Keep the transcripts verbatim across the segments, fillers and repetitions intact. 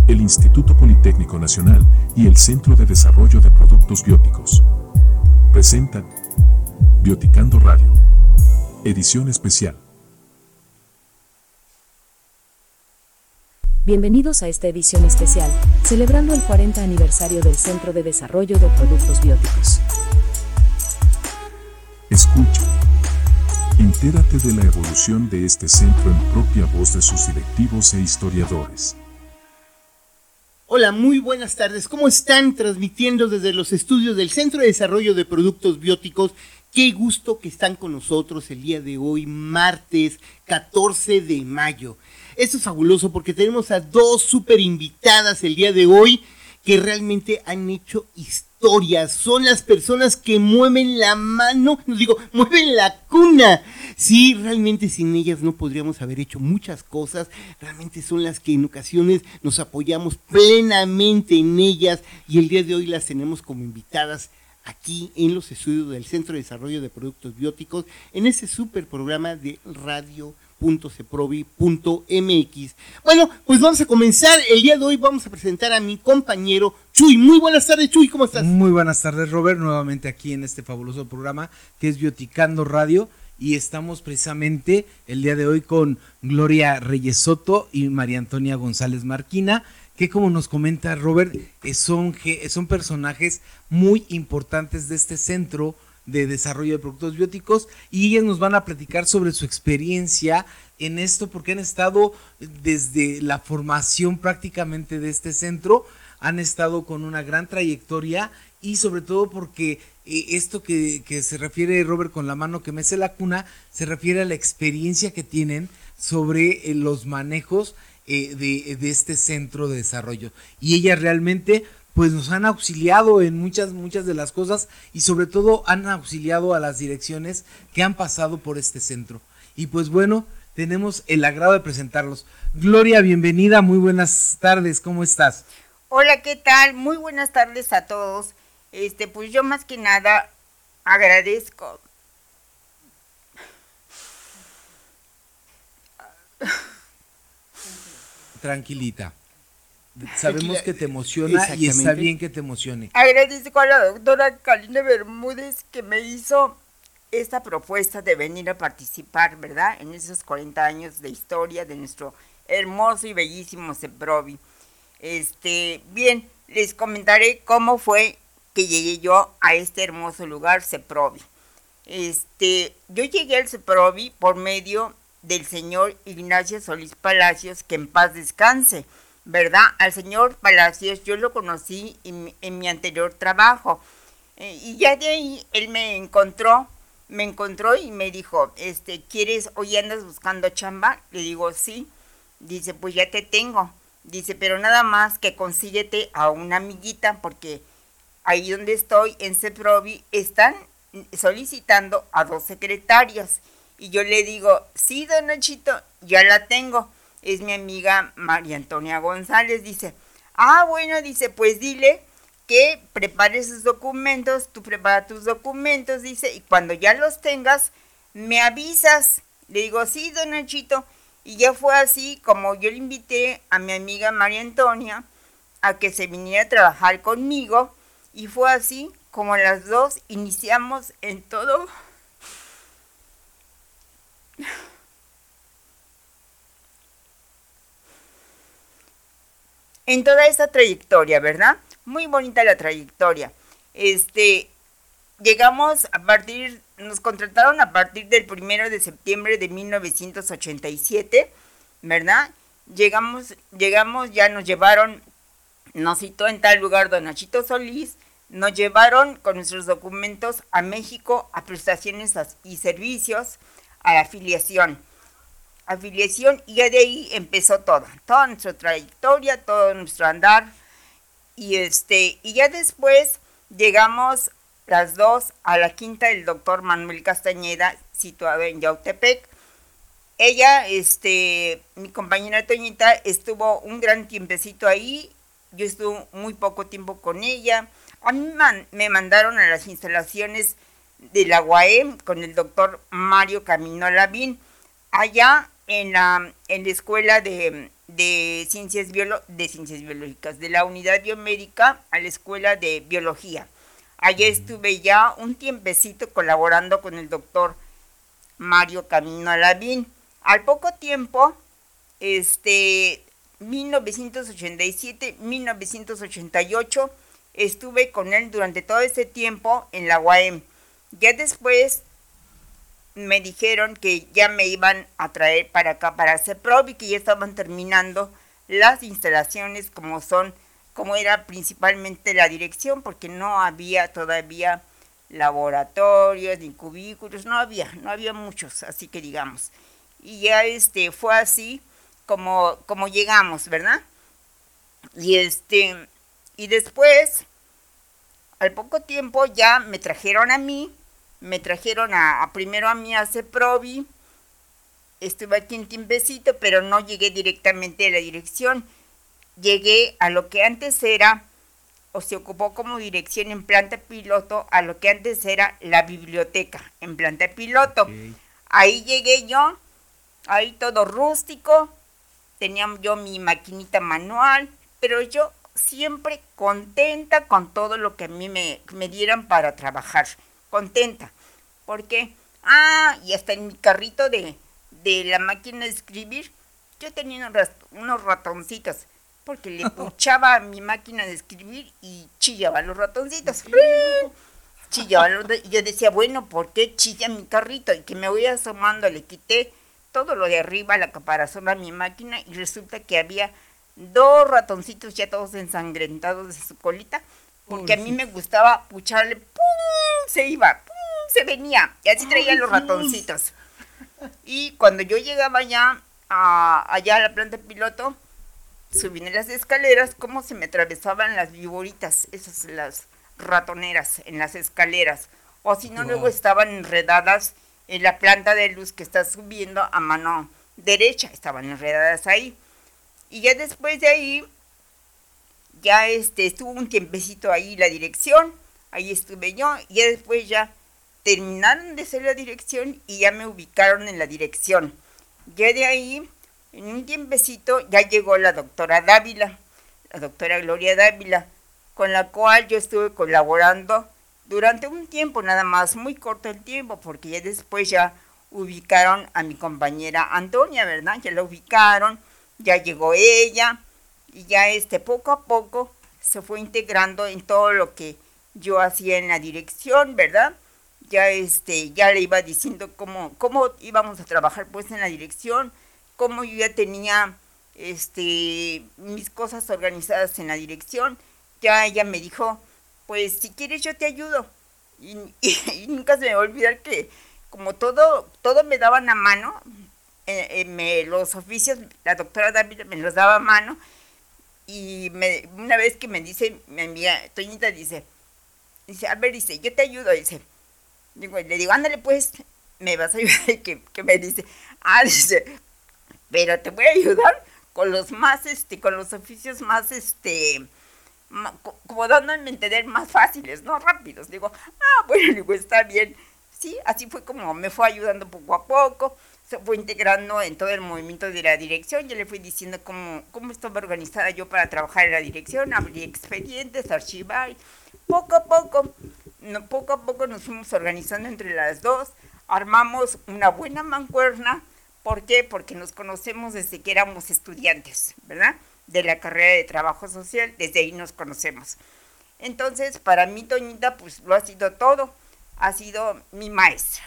el Instituto Politécnico Nacional y el Centro de Desarrollo de Productos Bióticos presentan Bioticando Radio, edición especial. Bienvenidos a esta edición especial, celebrando el cuarenta aniversario del Centro de Desarrollo de Productos Bióticos. Escucha. Entérate de la evolución de este centro en propia voz de sus directivos e historiadores. Hola, muy buenas tardes. ¿Cómo están? Transmitiendo desde los estudios del Centro de Desarrollo de Productos Bióticos. Qué gusto que están con nosotros el día de hoy, martes catorce de mayo. Esto es fabuloso porque tenemos a dos súper invitadas el día de hoy que realmente han hecho historias. Son las personas que mueven la mano, no digo, mueven la cuna. Sí, realmente sin ellas no podríamos haber hecho muchas cosas. Realmente son las que en ocasiones nos apoyamos plenamente en ellas y el día de hoy las tenemos como invitadas aquí en los estudios del Centro de Desarrollo de Productos Bióticos en ese súper programa de radio punto ceprovi punto mx. Bueno, pues vamos a comenzar. El día de hoy vamos a presentar a mi compañero Chuy. Muy buenas tardes, Chuy, ¿cómo estás? Muy buenas tardes, Robert, nuevamente aquí en este fabuloso programa que es Bioticando Radio, y estamos precisamente el día de hoy con Gloria Reyes Soto y María Antonia González Marquina, que como nos comenta Robert, son, son personajes muy importantes de este centro de desarrollo de productos bióticos, y ellas nos van a platicar sobre su experiencia en esto, porque han estado desde la formación prácticamente de este centro, han estado con una gran trayectoria, y sobre todo porque eh, esto que, que se refiere Robert con la mano que mece la cuna, se refiere a la experiencia que tienen sobre eh, los manejos eh, de, de este centro de desarrollo, y ellas realmente pues nos han auxiliado en muchas, muchas de las cosas, y sobre todo han auxiliado a las direcciones que han pasado por este centro. Y pues bueno, tenemos el agrado de presentarlos. Gloria, bienvenida, muy buenas tardes, ¿cómo estás? Hola, ¿qué tal? Muy buenas tardes a todos. Este, pues yo más que nada agradezco. Tranquilita. Sabemos que te emociona y está bien que te emocione. Agradezco a la doctora Karina Bermúdez que me hizo esta propuesta de venir a participar, ¿verdad? En esos cuarenta años de historia de nuestro hermoso y bellísimo CEPROBI. Este, bien, les comentaré cómo fue que llegué yo a este hermoso lugar, CEPROBI. Este, yo llegué al CEPROBI por medio del señor Ignacio Solís Palacios, que en paz descanse, ¿verdad? Al señor Palacios yo lo conocí en, en mi anterior trabajo, eh, y ya de ahí él me encontró, me encontró y me dijo, este, ¿quieres, hoy andas buscando chamba? Le digo, sí. Dice, pues ya te tengo. Dice, pero nada más que consíguete a una amiguita, porque ahí donde estoy, en CEPROBI, están solicitando a dos secretarias. Y yo le digo, sí, don Nachito, ya la tengo. Es mi amiga María Antonia González. Dice, ah, bueno, dice, pues dile que prepare sus documentos, tú prepara tus documentos, dice, y cuando ya los tengas, me avisas. Le digo, sí, don Nachito. Y ya fue así como yo le invité a mi amiga María Antonia a que se viniera a trabajar conmigo, y fue así como las dos iniciamos en todo. En toda esta trayectoria, ¿verdad? Muy bonita la trayectoria. Este, llegamos a partir, nos contrataron a partir del primero de septiembre de mil novecientos ochenta y siete, ¿verdad? Llegamos, llegamos, ya nos llevaron, nos citó en tal lugar don Nachito Solís, nos llevaron con nuestros documentos a México a prestaciones y servicios, a la afiliación. afiliación y ya de ahí empezó todo, toda nuestra trayectoria, todo nuestro andar, y este, y ya después llegamos las dos a la quinta del doctor Manuel Castañeda, situado en Yautepec. Ella, este, mi compañera Toñita, estuvo un gran tiempecito ahí, yo estuve muy poco tiempo con ella. A mí man, me mandaron a las instalaciones de la U A M con el doctor Mario Camino Lavín. Allá en la, en la escuela de, de, ciencias biolo, de ciencias biológicas, de la unidad biomédica a la escuela de biología. Allá estuve ya un tiempecito colaborando con el doctor Mario Camino Alavín. Al poco tiempo, este, mil novecientos ochenta y siete, mil novecientos ochenta y ocho, estuve con él durante todo ese tiempo en la U A M. Ya después me dijeron que ya me iban a traer para acá, para CEPROB, y que ya estaban terminando las instalaciones como son, como era principalmente la dirección, porque no había todavía laboratorios ni cubículos, no había, no había muchos, así que digamos. Y ya este fue así como, como llegamos, ¿verdad? Y este, y después, al poco tiempo ya me trajeron a mí, me trajeron a, a primero a mí a CEPROBI, estuve aquí en tiempecito, pero no llegué directamente a la dirección, llegué a lo que antes era, o se ocupó como dirección en planta piloto, a lo que antes era la biblioteca, en planta piloto. Okay. Ahí llegué yo, ahí todo rústico, tenía yo mi maquinita manual, pero yo siempre contenta con todo lo que a mí me, me dieran para trabajar. Contenta, porque, ah, y hasta en mi carrito de, de la máquina de escribir, yo tenía unos, unos ratoncitos, porque le puchaba a mi máquina de escribir y chillaban los ratoncitos, chillaban los, y yo decía, bueno, ¿por qué chilla mi carrito? Y que me voy asomando, le quité todo lo de arriba, la caparazón a mi máquina, y resulta que había dos ratoncitos ya todos ensangrentados de su colita, porque a mí me gustaba pucharle, ¡pum! Se iba, ¡pum! Se venía, y así traía los ratoncitos. Y cuando yo llegaba ya a, allá a la planta piloto, subí en las escaleras, como se me atravesaban las viboritas, esas las ratoneras en las escaleras, o si no, wow. Luego estaban enredadas en la planta de luz que está subiendo a mano derecha, estaban enredadas ahí. Y ya después de ahí, ya este, estuvo un tiempecito ahí la dirección, ahí estuve yo, y ya después ya terminaron de hacer la dirección y ya me ubicaron en la dirección. Ya de ahí, en un tiempecito, ya llegó la doctora Dávila, la doctora Gloria Dávila, con la cual yo estuve colaborando durante un tiempo nada más, muy corto el tiempo, porque ya después ya ubicaron a mi compañera Antonia, ¿verdad? Ya la ubicaron, ya llegó ella, y ya este poco a poco se fue integrando en todo lo que yo hacía en la dirección, ¿verdad? Ya este, ya le iba diciendo cómo, cómo íbamos a trabajar pues en la dirección, cómo yo ya tenía este mis cosas organizadas en la dirección. Ya ella me dijo, pues si quieres yo te ayudo. Y, y, y nunca se me va a olvidar que como todo, todo me daban a mano, eh, eh, me, los oficios, la doctora David me los daba a mano, y me, una vez que me dice, mi amiga Toñita dice, dice, a ver, dice, yo te ayudo, dice, digo, le digo, ándale pues, me vas a ayudar, y que, que me dice, ah, dice, pero te voy a ayudar con los más, este, con los oficios más, este, ma, como dándome a entender, más fáciles, no rápidos. Digo, ah, bueno, digo, está bien. Sí, así fue como me fue ayudando poco a poco, se fue integrando en todo el movimiento de la dirección. Yo le fui diciendo cómo, cómo estaba organizada yo para trabajar en la dirección, abrí expedientes, archivar, poco a poco, no, poco a poco nos fuimos organizando entre las dos, armamos una buena mancuerna. ¿Por qué? Porque nos conocemos desde que éramos estudiantes, ¿verdad? De la carrera de trabajo social, desde ahí nos conocemos. Entonces, para mí, Toñita, pues lo ha sido todo, ha sido mi maestra.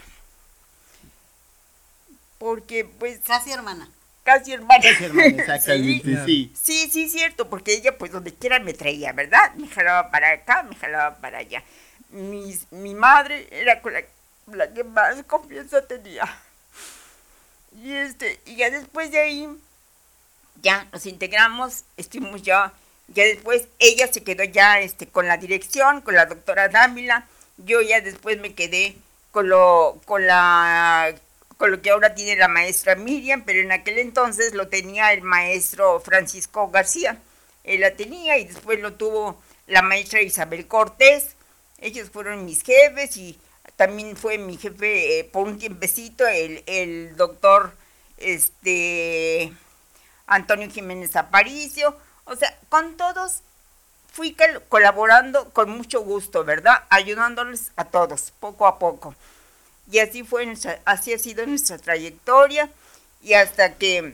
Porque, pues... Casi hermana. Casi hermana. Casi hermana, exactamente, sí. Sí, sí, cierto, porque ella, pues, donde quiera me traía, ¿verdad? Me jalaba para acá, me jalaba para allá. Mi, mi madre era con la, la que más confianza tenía. Y este, y ya después de ahí, ya nos integramos, estuvimos ya, ya después, ella se quedó ya este, con la dirección, con la doctora Dávila, yo ya después me quedé con lo, con la, con lo que ahora tiene la maestra Miriam, pero en aquel entonces lo tenía el maestro Francisco García, él la tenía, y después lo tuvo la maestra Isabel Cortés. Ellos fueron mis jefes, y también fue mi jefe eh, por un tiempecito el, el doctor este, Antonio Jiménez Aparicio, o sea, con todos fui colaborando con mucho gusto, ¿verdad? Ayudándoles a todos, poco a poco. Y así fue nuestra, así ha sido nuestra trayectoria, y hasta que,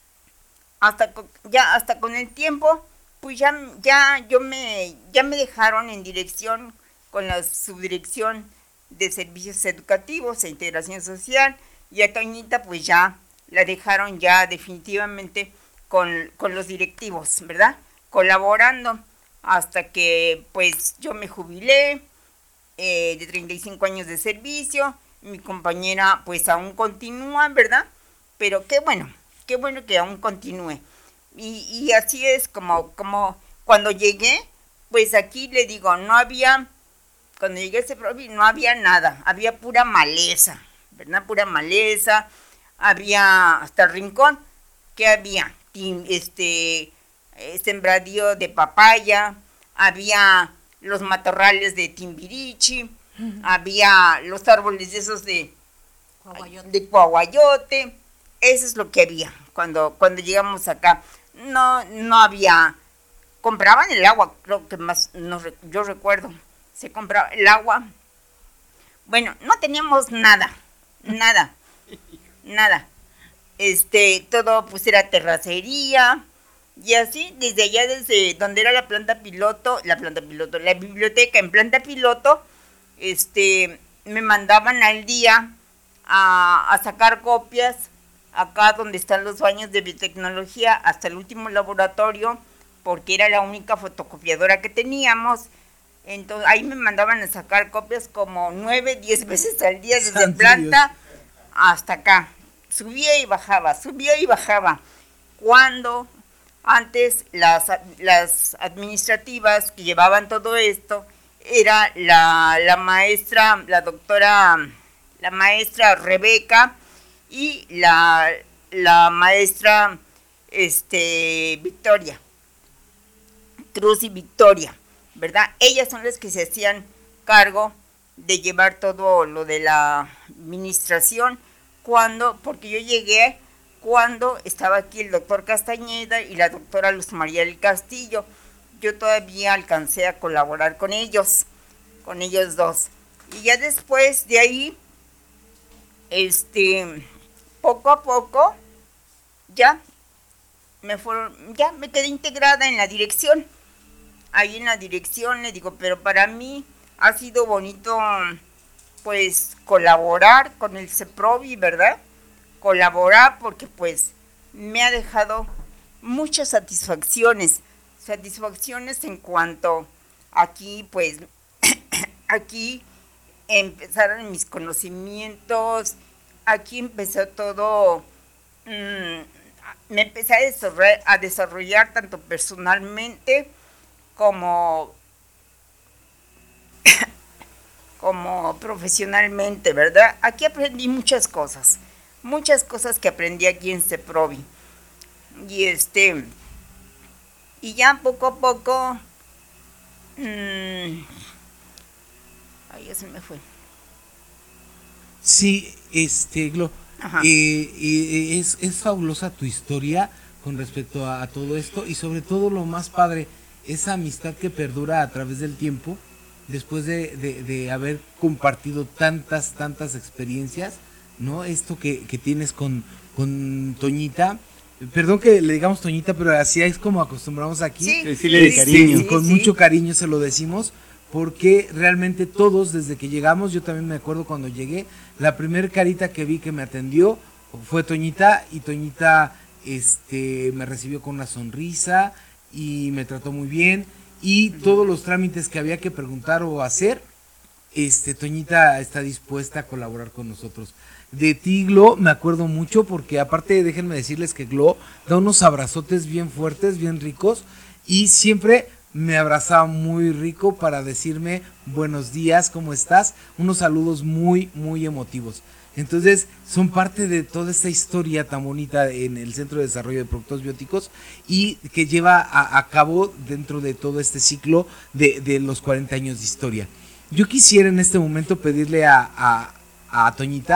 hasta ya hasta con el tiempo, pues ya, ya yo me, ya me dejaron en dirección con la subdirección de servicios educativos e integración social, y a Toñita pues ya la dejaron ya definitivamente con, con los directivos, ¿verdad? Colaborando hasta que pues yo me jubilé eh, de treinta y cinco años de servicio. Mi compañera pues aún continúa, ¿verdad? Pero qué bueno, qué bueno que aún continúe. Y, y así es como, como cuando llegué, pues aquí le digo, no había, cuando llegué a ese provi no había nada, había pura maleza, ¿verdad? Pura maleza, había hasta el rincón, ¿qué había? Este, sembradío de papaya, había los matorrales de Timbirichi, uh-huh. Había los árboles de esos de Cuaguayote. de Cuaguayote, eso es lo que había cuando, cuando llegamos acá. No, no había, compraban el agua, creo que más, no, yo recuerdo, se compraba el agua. Bueno, no teníamos nada, nada, nada. Este, todo pues era terracería, y así, desde allá, desde donde era la planta piloto, la planta piloto, la biblioteca en planta piloto, este, me mandaban al día a, a sacar copias, acá donde están los baños de biotecnología, hasta el último laboratorio, porque era la única fotocopiadora que teníamos. Entonces ahí me mandaban a sacar copias como nueve, diez veces al día, desde Santo planta Dios. Hasta acá. Subía y bajaba, subía y bajaba. Cuando antes las, las administrativas que llevaban todo esto era la, la maestra, la doctora, la maestra Rebeca y la, la maestra este, Victoria, Cruz y Victoria, ¿verdad? Ellas son las que se hacían cargo de llevar todo lo de la administración, cuando, porque yo llegué cuando estaba aquí el doctor Castañeda y la doctora Luz María del Castillo. Yo todavía alcancé a colaborar con ellos, con ellos dos. Y ya después de ahí, este, poco a poco, ya me fueron, ya me quedé integrada en la dirección. Ahí en la dirección le digo, pero para mí ha sido bonito, pues, colaborar con el CEPROVI, ¿verdad? Colaborar porque, pues, me ha dejado muchas satisfacciones. Satisfacciones en cuanto aquí, pues, aquí empezaron mis conocimientos, aquí empezó todo, mmm, me empecé a desarrollar, a desarrollar tanto personalmente como, como profesionalmente, ¿verdad? Aquí aprendí muchas cosas, muchas cosas que aprendí aquí en CEPROVI. Y este, y ya poco a poco, mmm, ay, ya se me fue. Sí, este, Glo, eh, eh, es, es fabulosa tu historia con respecto a, a todo esto, y sobre todo lo más padre, esa amistad que perdura a través del tiempo, después de, de, de haber compartido tantas, tantas experiencias, ¿no? Esto que, que tienes con, con Toñita, perdón que le digamos Toñita, pero así es como acostumbramos aquí, sí, decirle de cariño. Sí, con sí. mucho cariño se lo decimos, porque realmente todos desde que llegamos, yo también me acuerdo cuando llegué, la primer carita que vi que me atendió fue Toñita, y Toñita este, me recibió con una sonrisa y me trató muy bien, y todos los trámites que había que preguntar o hacer, este, Toñita está dispuesta a colaborar con nosotros. De ti, Glo, me acuerdo mucho, porque aparte déjenme decirles que Glo da unos abrazotes bien fuertes, bien ricos, y siempre me abrazaba muy rico para decirme buenos días, ¿cómo estás? Unos saludos muy, muy emotivos. Entonces, son parte de toda esta historia tan bonita en el Centro de Desarrollo de Productos Bióticos, y que lleva a, a cabo dentro de todo este ciclo de, de los cuarenta años de historia. Yo quisiera en este momento pedirle a, a, a Toñita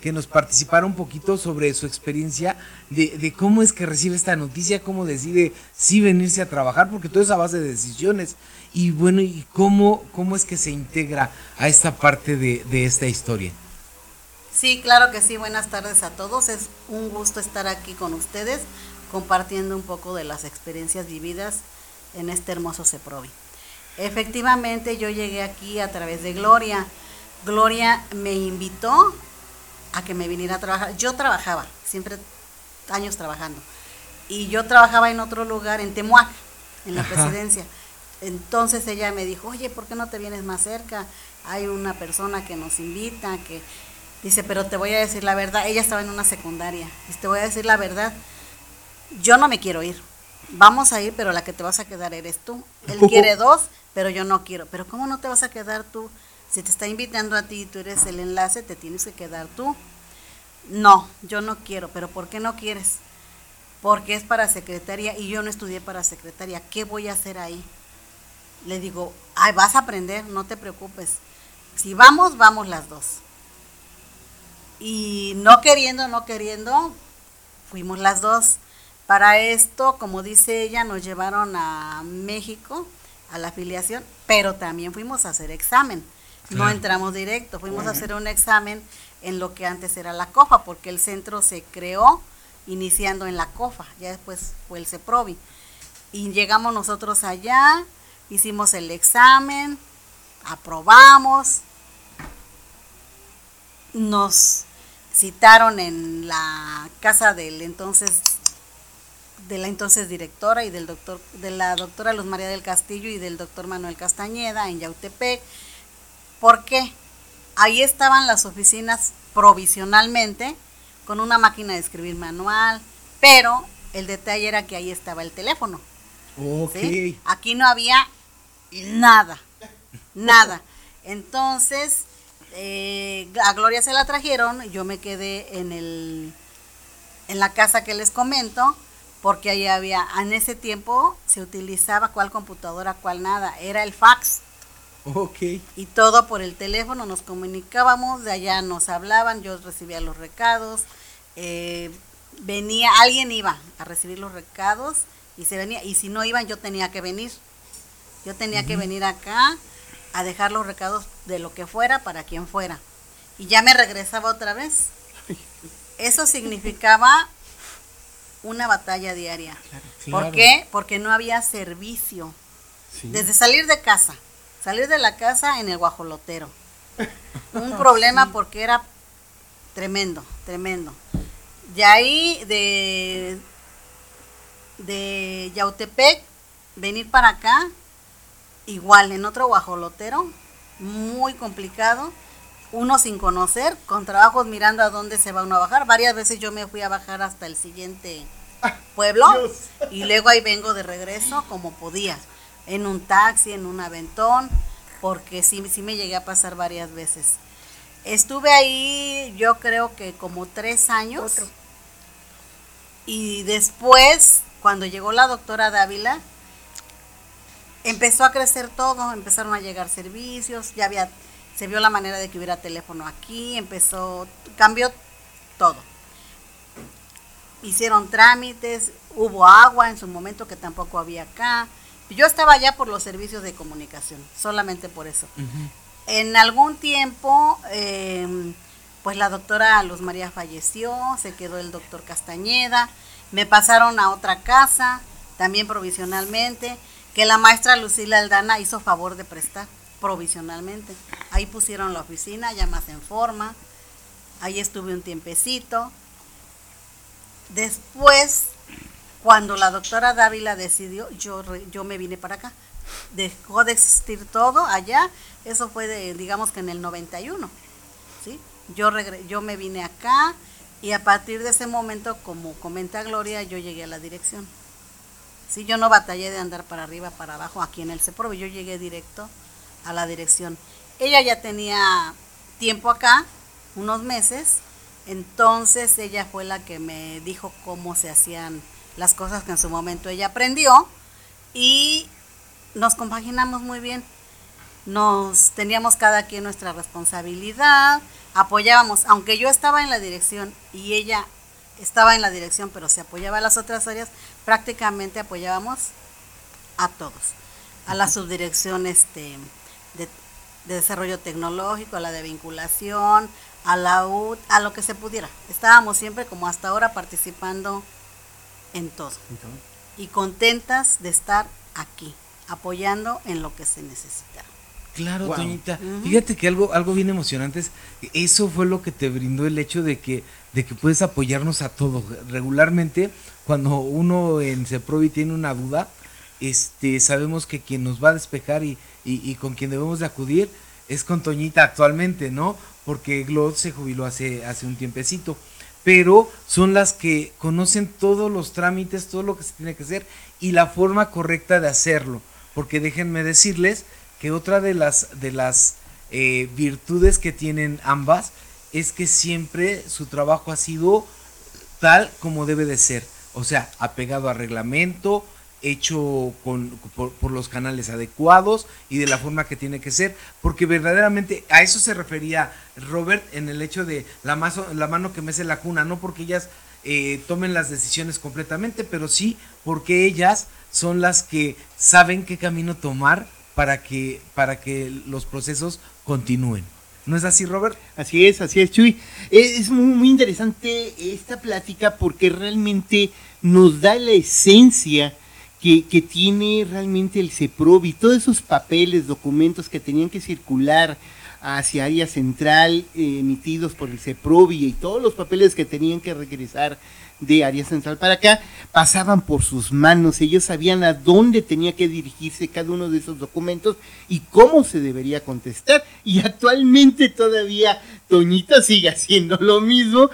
que nos participara un poquito sobre su experiencia de, de cómo es que recibe esta noticia, cómo decide sí venirse a trabajar, porque todo es a base de decisiones. Y bueno, ¿y cómo, cómo es que se integra a esta parte de, de esta historia? Sí, claro que sí, buenas tardes a todos, es un gusto estar aquí con ustedes compartiendo un poco de las experiencias vividas en este hermoso CEPROVI. Efectivamente, yo llegué aquí a través de Gloria. Gloria me invitó a que me viniera a trabajar. Yo trabajaba, siempre años trabajando, y yo trabajaba en otro lugar, en Temuac, en la Ajá. presidencia. Entonces ella me dijo, oye, ¿por qué no te vienes más cerca? Hay una persona que nos invita, que dice, pero te voy a decir la verdad. Ella estaba en una secundaria. Dice, te voy a decir la verdad. Yo no me quiero ir. Vamos a ir, pero la que te vas a quedar eres tú. Él quiere dos, pero yo no quiero. Pero ¿cómo no te vas a quedar tú? Si te está invitando a ti y tú eres el enlace, te tienes que quedar tú. No, yo no quiero. ¿Pero por qué no quieres? Porque es para secretaria y yo no estudié para secretaria. ¿Qué voy a hacer ahí? Le digo, ay, vas a aprender, no te preocupes. Si vamos, vamos las dos. Y no queriendo, no queriendo, fuimos las dos. Para esto, como dice ella, nos llevaron a México, a la afiliación, pero también fuimos a hacer examen. No entramos directo, fuimos a hacer un examen en lo que antes era la COFA, porque el centro se creó iniciando en la COFA, ya después fue el CEPROVI. Y llegamos nosotros allá, hicimos el examen, aprobamos, nos citaron en la casa del entonces, de la entonces directora y del doctor, de la doctora Luz María del Castillo y del doctor Manuel Castañeda en Yautepec. ¿Por qué? Ahí estaban las oficinas provisionalmente con una máquina de escribir manual, pero el detalle era que ahí estaba el teléfono. Ok. ¿Sí? Aquí no había nada, nada. Entonces, eh, a Gloria se la trajeron, yo me quedé en el en la casa que les comento, porque ahí había, en ese tiempo se utilizaba cuál computadora, cuál nada, era el fax. Ok. Y todo por el teléfono, nos comunicábamos, de allá nos hablaban, yo recibía los recados, eh, venía, alguien iba a recibir los recados y se venía, y si no iban yo tenía que venir, yo tenía uh-huh. que venir acá a dejar los recados de lo que fuera para quien fuera, y ya me regresaba otra vez. Eso significaba una batalla diaria. Claro. ¿Por qué? Porque no había servicio. Sí. Desde salir de casa, salir de la casa en el guajolotero. Un problema sí. porque era tremendo, tremendo. Y ahí de, de Yautepec, venir para acá, igual en otro guajolotero, muy complicado. Uno sin conocer, con trabajos mirando a dónde se va uno a bajar. Varias veces yo me fui a bajar hasta el siguiente pueblo Dios. Y luego ahí vengo de regreso como podía, en un taxi, en un aventón, porque sí, sí me llegué a pasar varias veces. Estuve ahí yo creo que como tres años. Otro. Y después, cuando llegó la doctora Dávila, empezó a crecer todo, empezaron a llegar servicios, ya había... Se vio la manera de que hubiera teléfono aquí, empezó, cambió todo. Hicieron trámites, hubo agua en su momento que tampoco había acá. Yo estaba allá por los servicios de comunicación, solamente por eso. Uh-huh. En algún tiempo, eh, pues la doctora Luz María falleció, se quedó el doctor Castañeda, me pasaron a otra casa, también provisionalmente, que la maestra Lucila Aldana hizo favor de prestar. Provisionalmente, ahí pusieron la oficina ya más en forma, ahí estuve un tiempecito. Después, cuando la doctora Dávila decidió, yo, yo me vine para acá, dejó de existir todo allá, eso fue de, digamos que en el noventa y uno, ¿sí? Yo, regre, yo me vine acá y a partir de ese momento, como comenta Gloria, yo llegué a la dirección, ¿sí? Yo no batallé de andar para arriba, para abajo, aquí en el CEPROVI, yo llegué directo a la dirección. Ella ya tenía tiempo acá, unos meses, entonces ella fue la que me dijo cómo se hacían las cosas que en su momento ella aprendió y nos compaginamos muy bien. Nos teníamos cada quien nuestra responsabilidad, apoyábamos, aunque yo estaba en la dirección y ella estaba en la dirección, pero se apoyaba a las otras áreas, prácticamente apoyábamos a todos, a la subdirección este, de, de desarrollo tecnológico, a la de vinculación, a la U, a lo que se pudiera. Estábamos siempre como hasta ahora participando en todo. Entonces, y contentas de estar aquí, apoyando en lo que se necesita. Claro, wow. Toñita, uh-huh. Fíjate que algo, algo bien emocionante es, eso fue lo que te brindó el hecho de que, de que puedes apoyarnos a todos. Regularmente, cuando uno en CEPROVI tiene una duda, este, sabemos que quien nos va a despejar y, y, y con quien debemos de acudir es con Toñita actualmente, ¿no? Porque Glod se jubiló hace, hace un tiempecito, pero son las que conocen todos los trámites, todo lo que se tiene que hacer y la forma correcta de hacerlo, porque déjenme decirles que otra de las, de las eh, virtudes que tienen ambas es que siempre su trabajo ha sido tal como debe de ser, o sea, apegado a reglamento, hecho con, por, por los canales adecuados y de la forma que tiene que ser, porque verdaderamente a eso se refería Robert en el hecho de la, mazo, la mano que mece la cuna, no porque ellas eh, tomen las decisiones completamente, pero sí porque ellas son las que saben qué camino tomar para que, para que los procesos continúen. ¿No es así, Robert? Así es, así es, Chuy. Es muy, muy interesante esta plática porque realmente nos da la esencia que, que tiene realmente el CEPROVI, todos esos papeles, documentos que tenían que circular hacia área central, eh, emitidos por el CEPROVI y todos los papeles que tenían que regresar de área central para acá, pasaban por sus manos, ellos sabían a dónde tenía que dirigirse cada uno de esos documentos y cómo se debería contestar, y actualmente todavía Toñita sigue haciendo lo mismo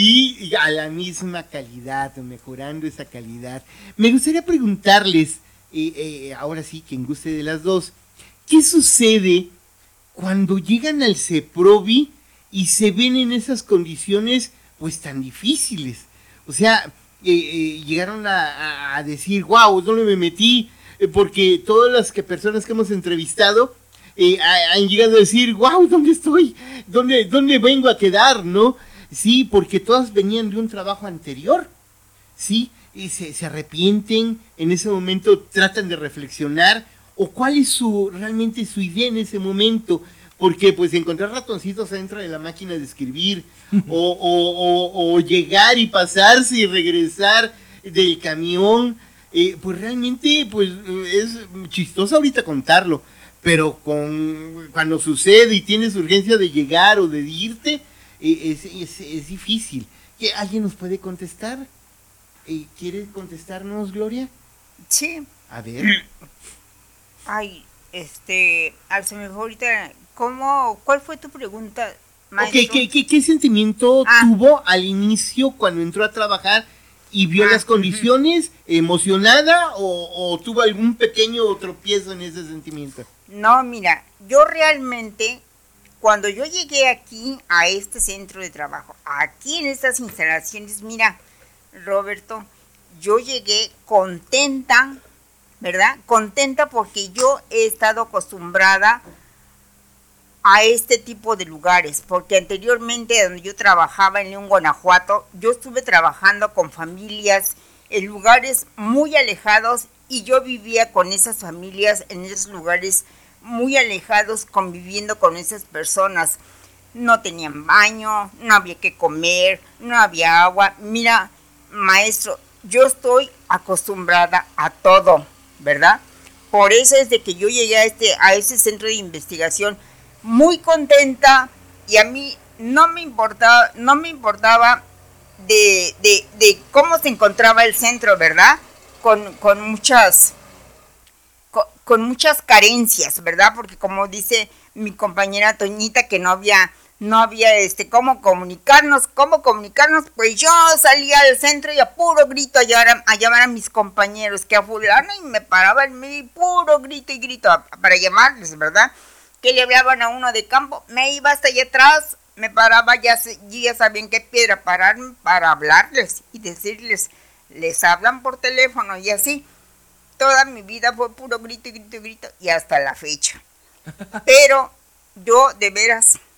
y a la misma calidad, mejorando esa calidad. Me gustaría preguntarles, eh, eh, ahora sí, quien guste de las dos, ¿qué sucede cuando llegan al CEPROVI y se ven en esas condiciones pues tan difíciles? O sea, eh, eh, llegaron a, a decir, wow, ¿dónde me metí? Eh, porque todas las que personas que hemos entrevistado eh, a, han llegado a decir, wow, ¿dónde estoy? ¿Dónde, ¿Dónde vengo a quedar? ¿No? Sí, porque todas venían de un trabajo anterior, ¿sí? Y se, se arrepienten, en ese momento tratan de reflexionar, o cuál es su realmente su idea en ese momento, porque pues encontrar ratoncitos adentro de la máquina de escribir, o, o, o, o llegar y pasarse y regresar del camión, eh, pues realmente pues es chistoso ahorita contarlo, pero con cuando sucede y tienes urgencia de llegar o de irte, eh, es, es, es difícil. ¿Alguien nos puede contestar? Eh, ¿Quiere contestarnos, Gloria? Sí. A ver. Ay, este, al se me fue ahorita, ¿cómo, cuál fue tu pregunta, maestro? Okay, ¿qué, qué, qué sentimiento ah. tuvo al inicio cuando entró a trabajar y vio ah, las condiciones? Uh-huh. ¿Emocionada o, o tuvo algún pequeño tropiezo en ese sentimiento? No, mira, yo realmente, cuando yo llegué aquí a este centro de trabajo, aquí en estas instalaciones, mira, Roberto, yo llegué contenta, ¿verdad? Contenta porque yo he estado acostumbrada a este tipo de lugares, porque anteriormente donde yo trabajaba en León, Guanajuato, yo estuve trabajando con familias en lugares muy alejados y yo vivía con esas familias en esos lugares muy alejados, conviviendo con esas personas. No tenían baño, no había que comer, no había agua. Mira, maestro, yo estoy acostumbrada a todo, ¿verdad? Por eso es de que yo llegué a este a ese centro de investigación muy contenta, y a mí no me importaba, no me importaba de, de, de cómo se encontraba el centro, ¿verdad? Con, con muchas con, con muchas carencias, ¿verdad? Porque como dice mi compañera Toñita, que no había no había este cómo comunicarnos, cómo comunicarnos, pues yo salía del centro y a puro grito a llamar a, a, llamar a mis compañeros, que a fulano, y me paraba en medio, puro grito y grito a, para llamarles, ¿verdad? Que le hablaban a uno de campo, me iba hasta allá atrás, me paraba, ya, ya sabían qué piedra pararme para hablarles y decirles, les hablan por teléfono, y así, toda mi vida fue puro grito y grito y grito, y hasta la fecha. Pero yo, de veras,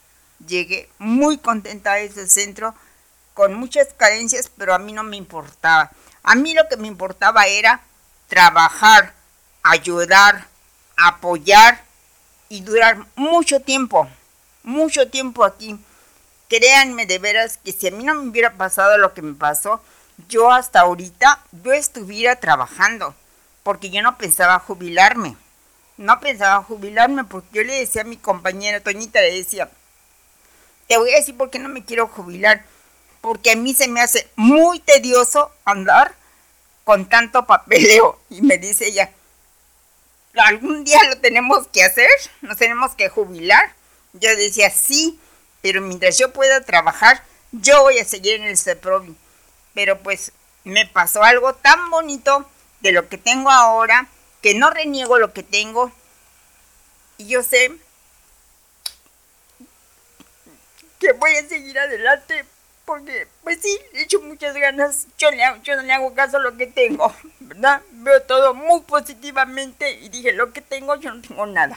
llegué muy contenta a ese centro, con muchas carencias, pero a mí no me importaba. A mí lo que me importaba era trabajar, ayudar, apoyar y durar mucho tiempo, mucho tiempo aquí. Créanme de veras que si a mí no me hubiera pasado lo que me pasó, yo hasta ahorita, yo estuviera trabajando, porque yo no pensaba jubilarme. No pensaba jubilarme porque yo le decía a mi compañera Toñita, le decía, te voy a decir por qué no me quiero jubilar, porque a mí se me hace muy tedioso andar con tanto papeleo. Y me dice ella, ¿algún día lo tenemos que hacer? ¿Nos tenemos que jubilar? Yo decía, sí, pero mientras yo pueda trabajar, yo voy a seguir en el CEPROVI. Pero pues me pasó algo tan bonito de lo que tengo ahora, que no reniego lo que tengo, y yo sé que voy a seguir adelante, porque pues sí, le echo muchas ganas, yo, le hago, yo no le hago caso a lo que tengo, ¿verdad? Veo todo muy positivamente y dije, lo que tengo, yo no tengo nada.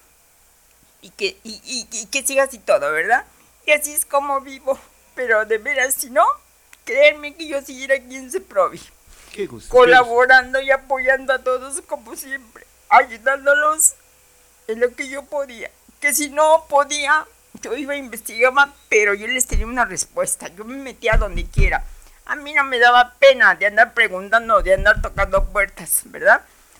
Y que, y, y, y que siga así todo, ¿verdad? Y así es como vivo, pero de veras, si no, créanme que yo seguiré aquí en CEPROVI. Qué gusto. Colaborando y apoyando a todos como siempre, ayudándolos en lo que yo podía. Que si no podía, yo iba a investigar, pero yo les tenía una respuesta. Yo me metía donde quiera. A mí no me daba pena de andar preguntando, de andar tocando puertas, ¿verdad?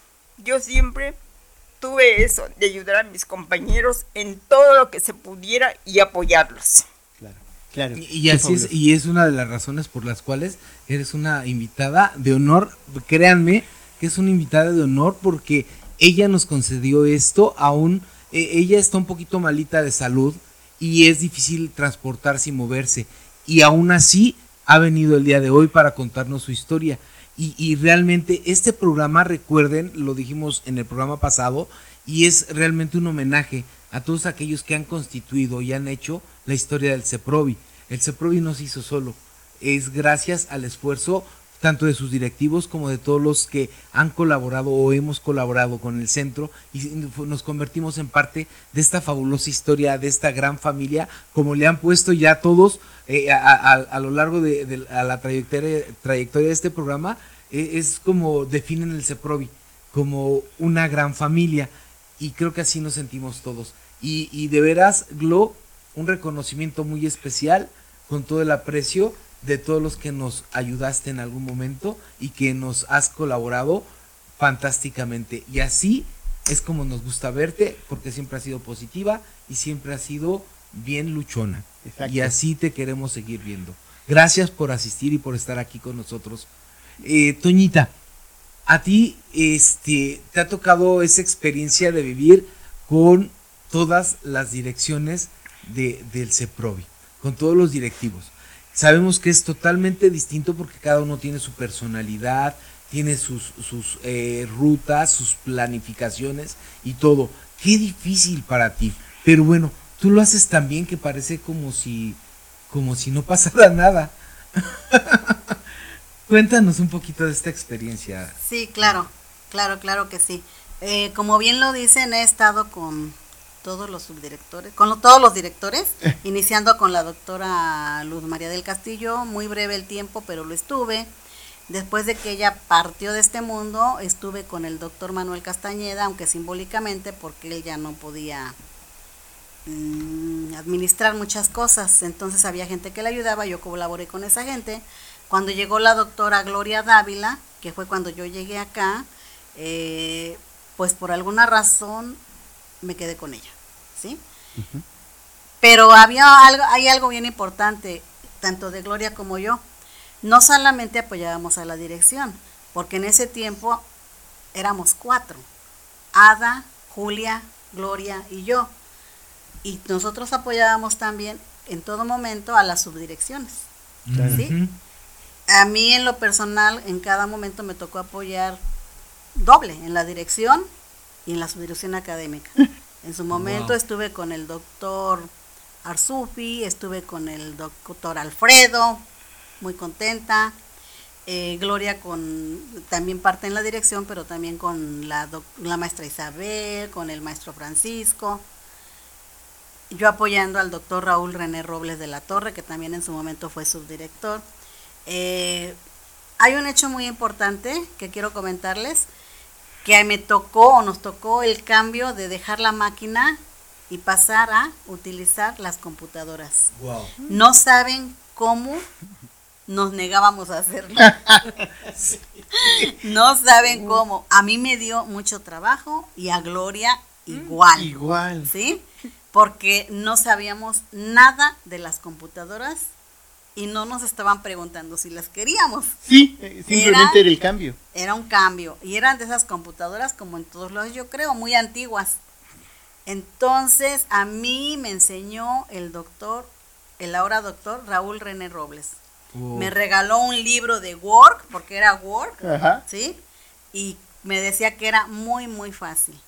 Yo siempre tuve eso, de ayudar a mis compañeros en todo lo que se pudiera y apoyarlos. Claro. Y, y así es, y es una de las razones por las cuales eres una invitada de honor. Créanme que es una invitada de honor porque ella nos concedió esto, aún eh, ella está un poquito malita de salud y es difícil transportarse y moverse, y aún así ha venido el día de hoy para contarnos su historia. Y, y realmente este programa, recuerden, lo dijimos en el programa pasado, y es realmente un homenaje a todos aquellos que han constituido y han hecho la historia del CEPROVI. El CEPROVI no se hizo solo, es gracias al esfuerzo tanto de sus directivos como de todos los que han colaborado o hemos colaborado con el centro, y nos convertimos en parte de esta fabulosa historia, de esta gran familia, como le han puesto ya todos eh, a, a, a lo largo de, de a la trayectoria, trayectoria de este programa. Eh, es como definen el CEPROVI, como una gran familia, y creo que así nos sentimos todos. Y, y de veras, Glo, un reconocimiento muy especial, con todo el aprecio de todos los que nos ayudaste en algún momento y que nos has colaborado fantásticamente. Y así es como nos gusta verte, porque siempre has sido positiva y siempre has sido bien luchona. Exacto. Y así te queremos seguir viendo. Gracias por asistir y por estar aquí con nosotros. Eh, Toñita, a ti este, te ha tocado esa experiencia de vivir con todas las direcciones de, del CEPROVI, con todos los directivos. Sabemos que es totalmente distinto porque cada uno tiene su personalidad, tiene sus, sus eh, rutas, sus planificaciones y todo. Qué difícil para ti, pero bueno, tú lo haces tan bien que parece como si, como si no pasara nada. Cuéntanos un poquito de esta experiencia. Sí, claro, claro, claro que sí. Eh, como bien lo dicen, he estado con todos los subdirectores, con lo, todos los directores, iniciando con la doctora Luz María del Castillo, muy breve el tiempo, pero lo estuve. Después de que ella partió de este mundo, estuve con el doctor Manuel Castañeda, aunque simbólicamente, porque él ya no podía mmm, administrar muchas cosas, entonces había gente que le ayudaba, yo colaboré con esa gente. Cuando llegó la doctora Gloria Dávila, que fue cuando yo llegué acá, eh, pues por alguna razón me quedé con ella, ¿sí? Uh-huh. Pero había algo, hay algo bien importante, tanto de Gloria como yo, no solamente apoyábamos a la dirección, porque en ese tiempo éramos cuatro, Ada, Julia, Gloria y yo, y nosotros apoyábamos también en todo momento a las subdirecciones, ¿sí? Uh-huh. A mí en lo personal, en cada momento me tocó apoyar doble, en la dirección y en la subdirección académica. En su momento wow. estuve con el doctor Arzufi, estuve con el doctor Alfredo, muy contenta. Eh, Gloria con también parte en la dirección, pero también con la, doc, la maestra Isabel, con el maestro Francisco. yo apoyando al doctor Raúl René Robles de la Torre, que también en su momento fue subdirector. Eh, hay un hecho muy importante que quiero comentarles, que me tocó o nos tocó el cambio de dejar la máquina y pasar a utilizar las computadoras. Wow. No saben cómo nos negábamos a hacerlo. No saben cómo. A mí me dio mucho trabajo y a Gloria igual. Igual. ¿Sí? Porque no sabíamos nada de las computadoras y no nos estaban preguntando si las queríamos. Sí, eh, simplemente era, era el cambio. Era un cambio. Y eran de esas computadoras, como en todos lados, yo creo, muy antiguas. Entonces, a mí me enseñó el doctor, el ahora doctor Raúl René Robles. Oh. Me regaló un libro de Word, porque era Word, Ajá. ¿sí? Y me decía que era muy, muy fácil.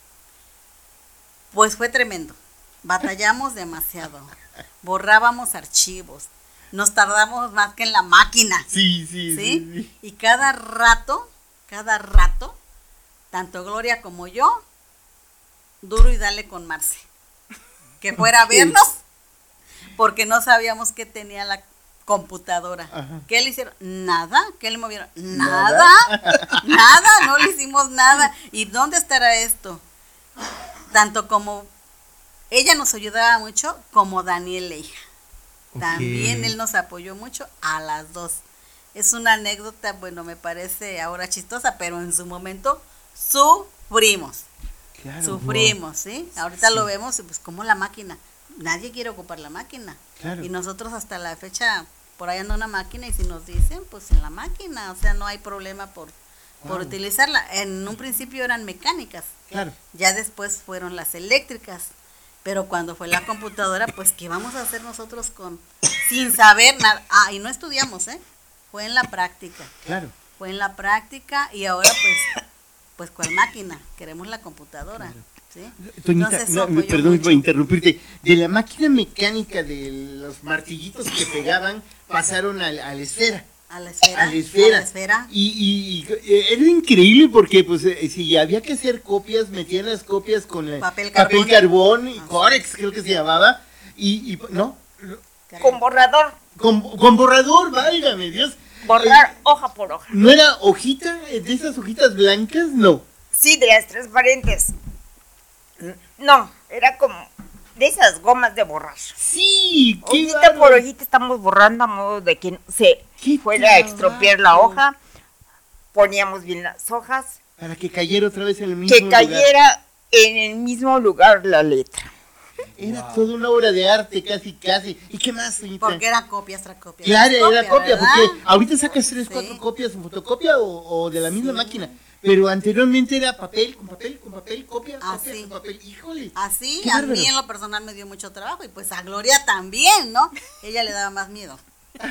Pues fue tremendo. Batallamos demasiado. Borrábamos archivos. Nos tardamos más que en la máquina. Sí, sí, sí, ¿sí? sí. Y cada rato, cada rato, tanto Gloria como yo, duro y dale con Marce. Que fuera a vernos, porque no sabíamos qué tenía la computadora. Ajá. ¿Qué le hicieron? Nada. ¿Qué le movieron? Nada. Nada, nada, no le hicimos nada. ¿Y dónde estará esto? Tanto como ella nos ayudaba mucho, como Daniel Leija. Okay. También él nos apoyó mucho a las dos. Es una anécdota, bueno, me parece ahora chistosa, pero en su momento sufrimos. Claro, sufrimos, wow. ¿sí? Ahorita sí. lo vemos y pues como la máquina. Nadie quiere ocupar la máquina. Claro. Y nosotros hasta la fecha, por ahí anda una máquina y si nos dicen, pues en la máquina, o sea, no hay problema por, wow. por utilizarla. En un principio eran mecánicas. Claro. Ya después fueron las eléctricas. Pero cuando fue la computadora, pues, ¿qué vamos a hacer nosotros con, sin saber nada? Ah, y no estudiamos, ¿eh? Fue en la práctica. Claro. Fue en la práctica y ahora, pues, pues, ¿cuál máquina? Queremos la computadora, claro. ¿sí? Toñita, Entonces, no, me, perdón mucho. por interrumpirte. De la máquina mecánica de los martillitos que pegaban, pasaron a, a la esfera. A la esfera. A la esfera. A la esfera. Y, y, y era increíble porque pues eh, si había que hacer copias, metían las copias con el papel carbón, papel carbón y Corex creo que se llamaba. Y, y no. Con borrador. Con, con borrador, válgame Dios. Borrar eh, hoja por hoja. ¿No era hojita de esas hojitas blancas? No. Sí, de las transparentes. No, era como de esas gomas de borrar. Sí, qué hojita bárbaro. por hojita estamos borrando a modo de que se fuera a extropiar la hoja. Poníamos bien las hojas. Para que cayera otra vez en el mismo que lugar. Que cayera en el mismo lugar la letra. Era wow. toda una obra de arte, casi, casi. ¿Y qué más, señorita? Porque era copias tras copias. Claro, copia, era copia, ¿verdad? porque ahorita sacas tres, sí. cuatro copias en fotocopia o, o de la misma sí. máquina. Pero anteriormente era papel, con papel, con papel, copia, Así. copia, con papel. Híjole. Así, a mí en lo personal me dio mucho trabajo y pues a Gloria también, ¿no? Ella le daba más miedo.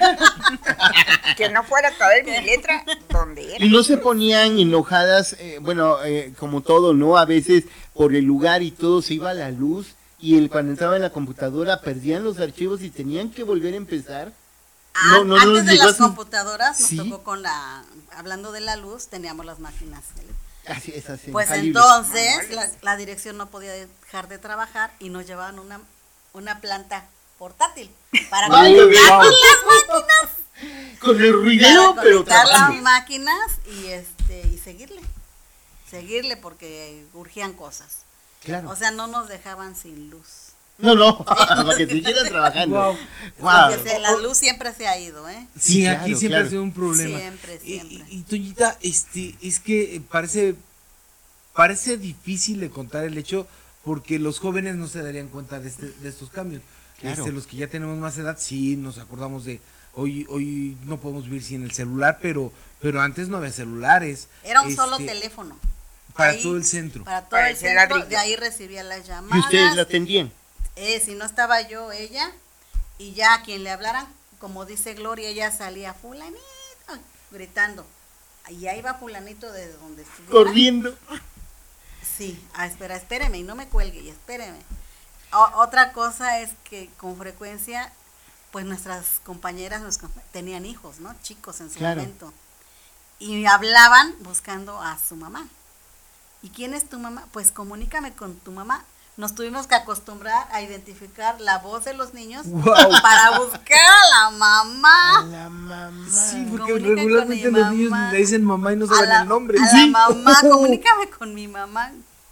Que no fuera a caer mi letra donde era. Y no se ponían enojadas, eh, bueno, eh, como todo, ¿no? A veces por el lugar y todo se iba a la luz y el, cuando entraba en la computadora perdían los archivos y tenían que volver a empezar. Ah, no, no, antes no de las a... computadoras nos ¿Sí? tocó con la, hablando de la luz, teníamos las máquinas. Así es, así. Pues infalibles. entonces la, la dirección no podía dejar de trabajar y nos llevaban una, una planta portátil para conectar las máquinas. Con el ruidero, para pero conectar trabajando. las máquinas y este y seguirle. Seguirle porque urgían cosas. Claro. O sea, no nos dejaban sin luz. No, no, para que siguieran trabajando. Wow. Wow. Porque se, la luz siempre se ha ido, ¿eh? Sí, Sí, aquí claro, siempre claro. ha sido un problema. Siempre, siempre. Y, y, y Toñita, este, es que parece, parece difícil de contar el hecho porque los jóvenes no se darían cuenta de, este, de estos cambios. Claro. Este, los que ya tenemos más edad, sí, nos acordamos de, hoy, hoy no podemos vivir sin el celular, pero, pero antes no había celulares. Era un este, solo teléfono. Para Ahí, todo el centro. Para todo Para el el centro, ladrillo. de ahí recibía las ¿Y llamadas. ustedes la atendían? Eh, si no estaba yo, ella, y ya a quien le hablaran, como dice Gloria, ella salía fulanito, gritando. Y ahí va fulanito de donde estuviera. Corriendo. Sí, ah, espera, espéreme, y no me cuelgue, y espéreme. O, otra cosa es que con frecuencia, pues nuestras compañeras nos, tenían hijos, ¿no? Chicos en su Claro. momento. Y hablaban buscando a su mamá. ¿Y quién es tu mamá? Pues comunícame con tu mamá. nos tuvimos que acostumbrar a identificar la voz de los niños Wow. para buscar a la A mamá. la mamá. Sí, porque Comunica con regularmente mi los niños mamá. le dicen mamá y no A saben la, el nombre. a la Sí. mamá, comunícame con mi mamá.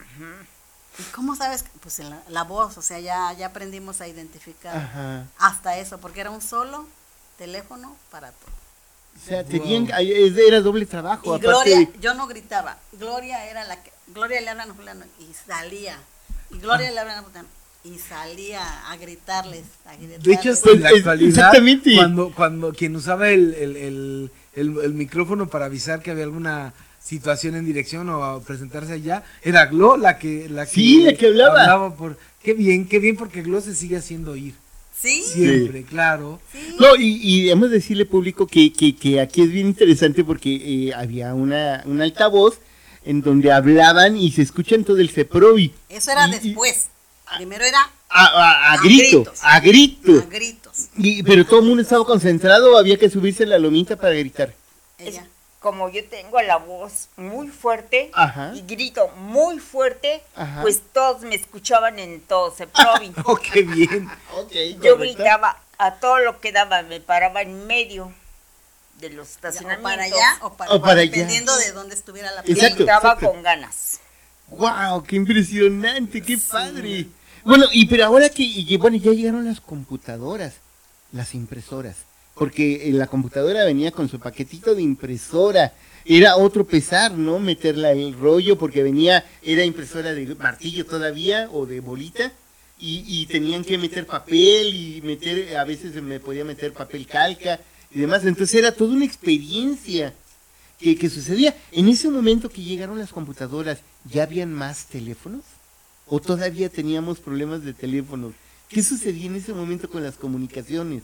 ¿Y cómo sabes? que- Pues en la, la voz, o sea, ya, ya aprendimos a identificar Ajá. hasta eso, porque era un solo teléfono para todo. O sea, tenían, ay, es- era doble trabajo. Y aparte Gloria, de- yo no gritaba, Gloria era la que, Gloria le hablan a fulano y salía, y Gloria le hablan a fulano y salía a gritarles, a gritarles. De hecho, hasta en la Es- actualidad, exactamente. cuando, cuando quien usaba el, el, el, el- el micrófono para avisar que había alguna situación en dirección o a presentarse allá, era Glo la que, la que, Sí, la que hablaba. por, qué bien, qué bien, porque Glo se sigue haciendo oír. Sí, Siempre, claro. sí. No, y, y debemos decirle público que, que, que aquí es bien interesante porque eh, había una, un altavoz en donde hablaban y se escuchan todo el CEPROVI. Eso era Y- y- después. Primero era A, a- a A grito, gritos. a grito. a gritos. Y- pero todo el mundo estaba concentrado, había que subirse a la lomita para gritar. Ella. Como yo tengo la voz muy fuerte Ajá. y grito muy fuerte, Ajá. pues todos me escuchaban en todo Ceprovi. Oh, qué bien. Ok, Yo gritaba a todo lo que daba, me paraba en medio de los O estacionamientos. para allá o para, O para allá. dependiendo de dónde estuviera la Y persona. Exacto. gritaba con ganas. ¡Wow! ¡Qué impresionante! ¡Qué padre! Bueno, y pero ahora que, y que, bueno, ya llegaron las computadoras, las impresoras, porque eh, la computadora venía con su paquetito de impresora, era otro pesar, ¿no? Meterla en el rollo, porque venía, era impresora de martillo todavía, o de bolita, y, y tenían que meter papel, y meter, a veces me podía meter papel calca, y demás, entonces era toda una experiencia que, que sucedía. En ese momento que llegaron las computadoras, ¿ya habían más teléfonos? ¿O todavía teníamos problemas de teléfonos? ¿Qué sucedía en ese momento con las comunicaciones?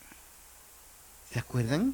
¿Se acuerdan?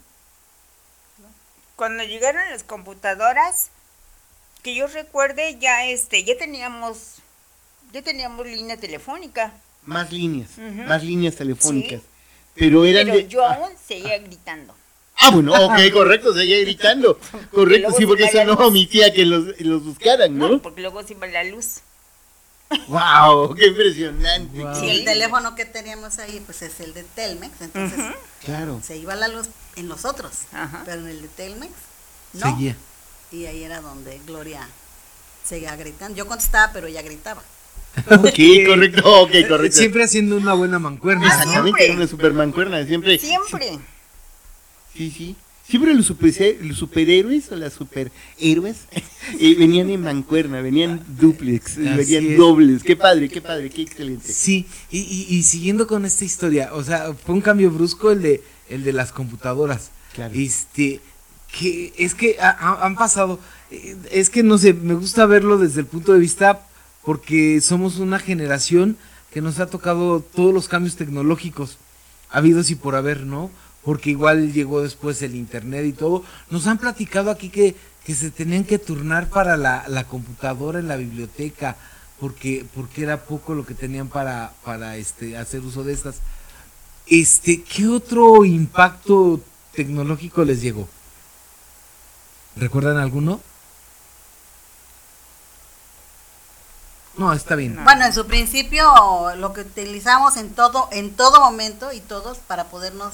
Cuando llegaron las computadoras, que yo recuerde, ya este, ya teníamos, ya teníamos línea telefónica. Más líneas, Ujú. más líneas telefónicas. Sí. Pero eran Pero de... yo ah, aún seguía gritando. ah, bueno, ok, correcto, seguía gritando. Correcto, luego sí, porque se eso va la no luz. omitía que los, los buscaran, No, ¿no? porque luego se iba la luz. ¡Wow! ¡Qué impresionante! Wow. Y el teléfono que teníamos ahí, pues es el de Telmex, entonces Claro. se iba la luz en los otros, Ajá. pero en el de Telmex no. Seguía. Y ahí era donde Gloria seguía gritando. Yo contestaba, pero ella gritaba. Ok, correcto, ok, correcto. Siempre haciendo una buena mancuerna, ¿no? Exactamente, siempre. era una supermancuerna, siempre. Siempre. Sí, sí. Siempre los, super, los superhéroes o las superhéroes eh, venían en mancuerna, venían duplex, Así venían es. dobles. Qué padre, qué padre, qué excelente. Sí, y, y, y siguiendo con esta historia, o sea, fue un cambio brusco el de el de las computadoras. Claro. Este, que es que ha- ha- han pasado, eh, es que no sé, me gusta verlo desde el punto de vista porque somos una generación que nos ha tocado todos los cambios tecnológicos habidos y por haber, ¿no? Porque igual llegó después el internet y todo. Nos han platicado aquí que, que se tenían que turnar para la, la computadora en la biblioteca, porque, porque era poco lo que tenían para, para este, hacer uso de estas. Este, ¿qué otro impacto tecnológico les llegó? ¿Recuerdan alguno? No, está bien. Bueno, en su principio lo que utilizamos en todo, en todo momento y todos para podernos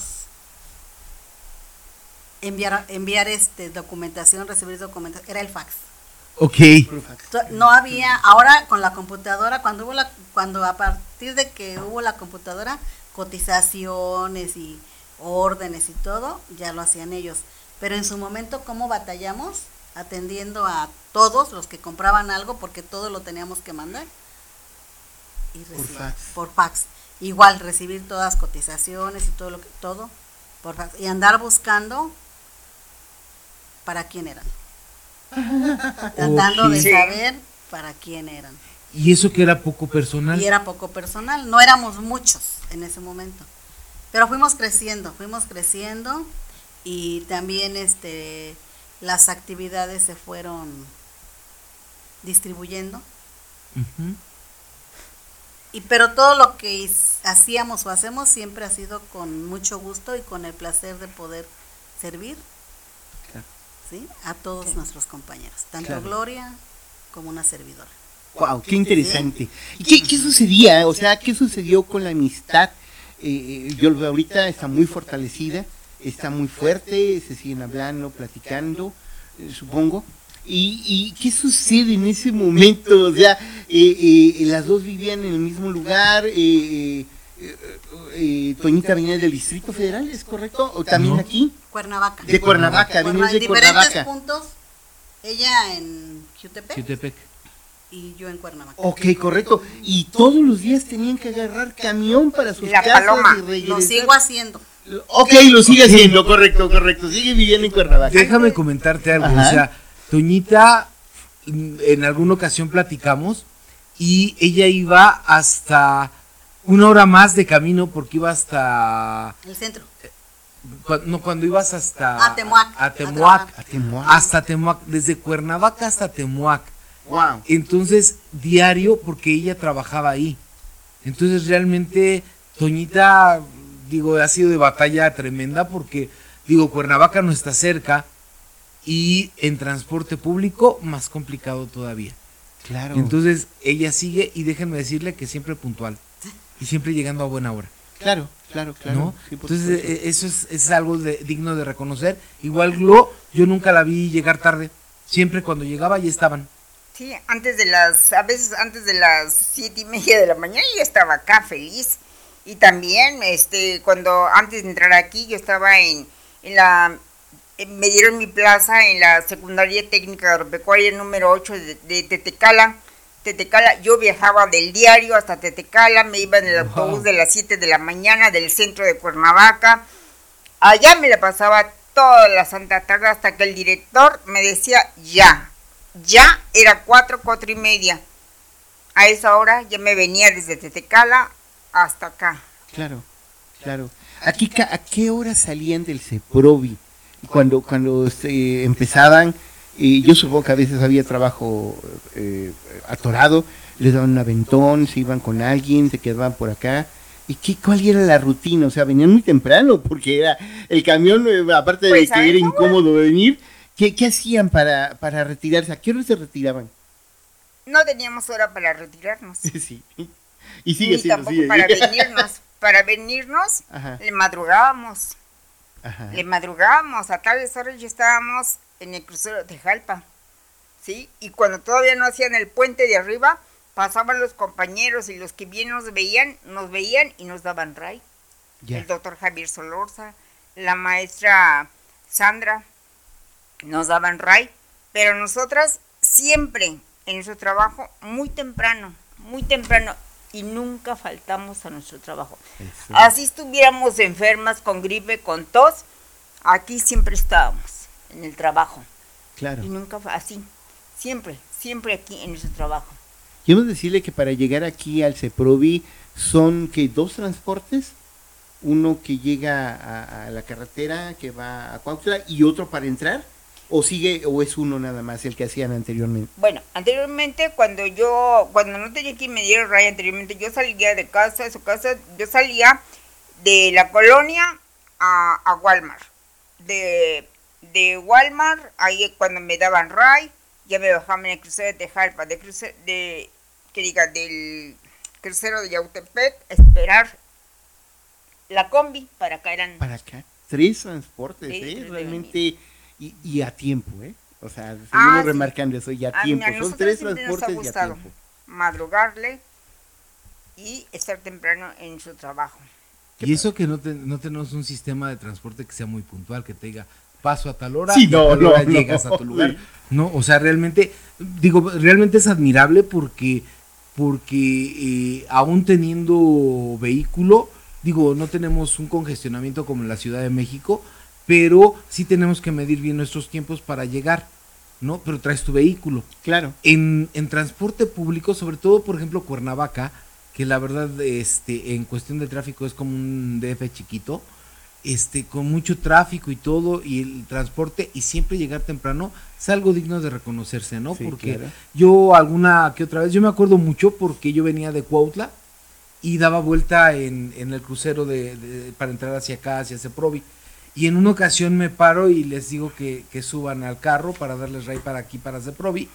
enviar, enviar este documentación, recibir documentación, era el fax. Ok. To- No había, ahora con la computadora, cuando hubo la, cuando a partir de que hubo la computadora, cotizaciones y órdenes y todo, ya lo hacían ellos. Pero en su momento, ¿cómo batallamos? Atendiendo a todos los que compraban algo, porque todo lo teníamos que mandar. Y Por recibir- fax. Por fax. Igual, recibir todas las cotizaciones y todo lo que, todo por fax. Y andar buscando para quién eran. Tratando de Ok. saber para quién eran. Y eso que era poco personal. Y era poco personal, no éramos muchos en ese momento. Pero fuimos creciendo, fuimos creciendo y también este las actividades se fueron distribuyendo. Ujú. Y pero todo lo que is- hacíamos o hacemos siempre ha sido con mucho gusto y con el placer de poder servir, Claro. ¿sí? A todos nuestros compañeros, tanto Claro. Gloria como una servidora. Wow, qué interesante. ¿Y qué, qué sucedía? O sea, ¿qué sucedió con la amistad? Eh, yo lo veo ahorita, está muy fortalecida, está muy fuerte, se siguen hablando, platicando, eh, supongo. ¿Y, ¿Y qué sucede en ese momento? O sea, eh, eh, las dos vivían en el mismo lugar, eh, eh, eh, Toñita venía del Distrito Federal, ¿es correcto? ¿O también No. aquí? Cuernavaca. De Cuernavaca, Cuerna- venía en de diferentes Cuernavaca. puntos, ella en Jutepec Jutepec. y yo en Cuernavaca. Ok, correcto. Y todos los días tenían que agarrar camión para sus La casas Paloma. y regresar. Lo sigo haciendo. Ok, lo sigue haciendo, correcto, correcto. Sigue viviendo en Cuernavaca. Déjame comentarte algo, Ajá. o sea, Toñita, mm, en alguna ocasión platicamos y ella iba hasta una hora más de camino porque iba hasta, El centro. cua- no, cuando ibas hasta A Temuac. a A Temuac, trabajar. Temuac. hasta Temuac, desde Cuernavaca hasta Temuac. Wow. Entonces, diario, porque ella trabajaba ahí. Entonces, realmente, Toñita, digo, ha sido de batalla tremenda porque, digo, Cuernavaca no está cerca y en transporte público más complicado todavía. Claro. Entonces, ella sigue y déjenme decirle que siempre puntual y siempre llegando a buena hora, claro, claro, claro. ¿no? Sí, por Entonces, supuesto. eh, eso es, es algo de- digno de reconocer. Igual Glo, yo nunca la vi llegar tarde. Siempre cuando llegaba ya estaban. Sí, antes de las, a veces antes de las siete y media de la mañana yo estaba acá feliz. Y también, este, cuando antes de entrar aquí yo estaba en, en la, en- me dieron mi plaza en la secundaria técnica agropecuaria número ocho de, de Tetecala. Tetecala, yo viajaba del diario hasta Tetecala, me iba en el Wow. autobús de las siete de la mañana del centro de Cuernavaca. Allá me la pasaba toda la santa tarde hasta que el director me decía ya. Ya era cuatro, cuatro y media. A esa hora ya me venía desde Tetecala hasta acá. Claro, claro. Aquí, ca- ¿a qué hora salían del CEPROVI? Cuando, cuando se empezaban, y yo supongo que a veces había trabajo eh, atorado, les daban un aventón, se iban con alguien, se quedaban por acá. ¿Y qué, cuál era la rutina? O sea, venían muy temprano, porque era el camión, eh, aparte de Pues, que ¿a era esa incómodo venir, ¿qué, qué hacían para, para retirarse? ¿A qué hora se retiraban? No teníamos hora para retirarnos. Sí. Y sigue Ni siendo, tampoco sigue. para venirnos. Para venirnos, Ajá, le madrugábamos. ajá. Le madrugábamos. A tales horas ya estábamos en el crucero de Tejalpa. ¿Sí? Y cuando todavía no hacían el puente de arriba, pasaban los compañeros y los que bien nos veían, nos veían y nos daban ray. Ya. El doctor Javier Solorza, la maestra Sandra, nos daban ray. Pero nosotras siempre en nuestro trabajo, muy temprano, muy temprano, y nunca faltamos a nuestro trabajo. Eso. Así estuviéramos enfermas con gripe, con tos, aquí siempre estábamos, en el trabajo. Claro. Y nunca fue así, siempre, siempre aquí en nuestro trabajo. Quiero decirle que para llegar aquí al CEPROVI son que dos transportes, uno que llega a, a la carretera que va a Cuautla y otro para entrar, o sigue o es uno nada más el que hacían anteriormente. Bueno, anteriormente cuando yo, cuando no tenía que me dieron raya anteriormente, yo salía de casa, de su casa, yo salía de la colonia a, a Walmart. De, de Walmart, ahí cuando me daban ray, ya me bajaban en el crucero de Tejalpa, de crucero, de, que diga, del crucero de Yautepec, esperar la combi para caer en... Para acá, tres transportes, Sí, ¿eh? tres de Realmente, y, y a tiempo, ¿eh? O sea, seguimos Ah, sí. remarcando eso, y a A- tiempo, a son nosotros tres siempre nos ha transportes y a gustado tiempo. madrugarle y estar temprano en su trabajo. Y eso que no, te- no tenemos un sistema de transporte que sea muy puntual, que te diga paso a tal hora Sí, y no, a tal hora no, llegas no, a tu lugar. sí. No, o sea, realmente, digo, realmente es admirable porque, porque eh, aún teniendo vehículo, digo, no tenemos un congestionamiento como en la Ciudad de México, pero sí tenemos que medir bien nuestros tiempos para llegar, ¿no? Pero traes tu vehículo. Claro, En, en transporte público, sobre todo, por ejemplo, Cuernavaca, que la verdad, este, en cuestión de tráfico es como un D F chiquito, este, con mucho tráfico y todo, y el transporte, y siempre llegar temprano, es algo digno de reconocerse, ¿no? Sí, Porque claro. yo alguna que otra vez, yo me acuerdo mucho porque yo venía de Cuautla y daba vuelta en, en el crucero de, de- para entrar hacia acá, hacia Ceprovi. Y en una ocasión me paro y les digo que, que suban al carro para darles ray para aquí, para Ceprovi.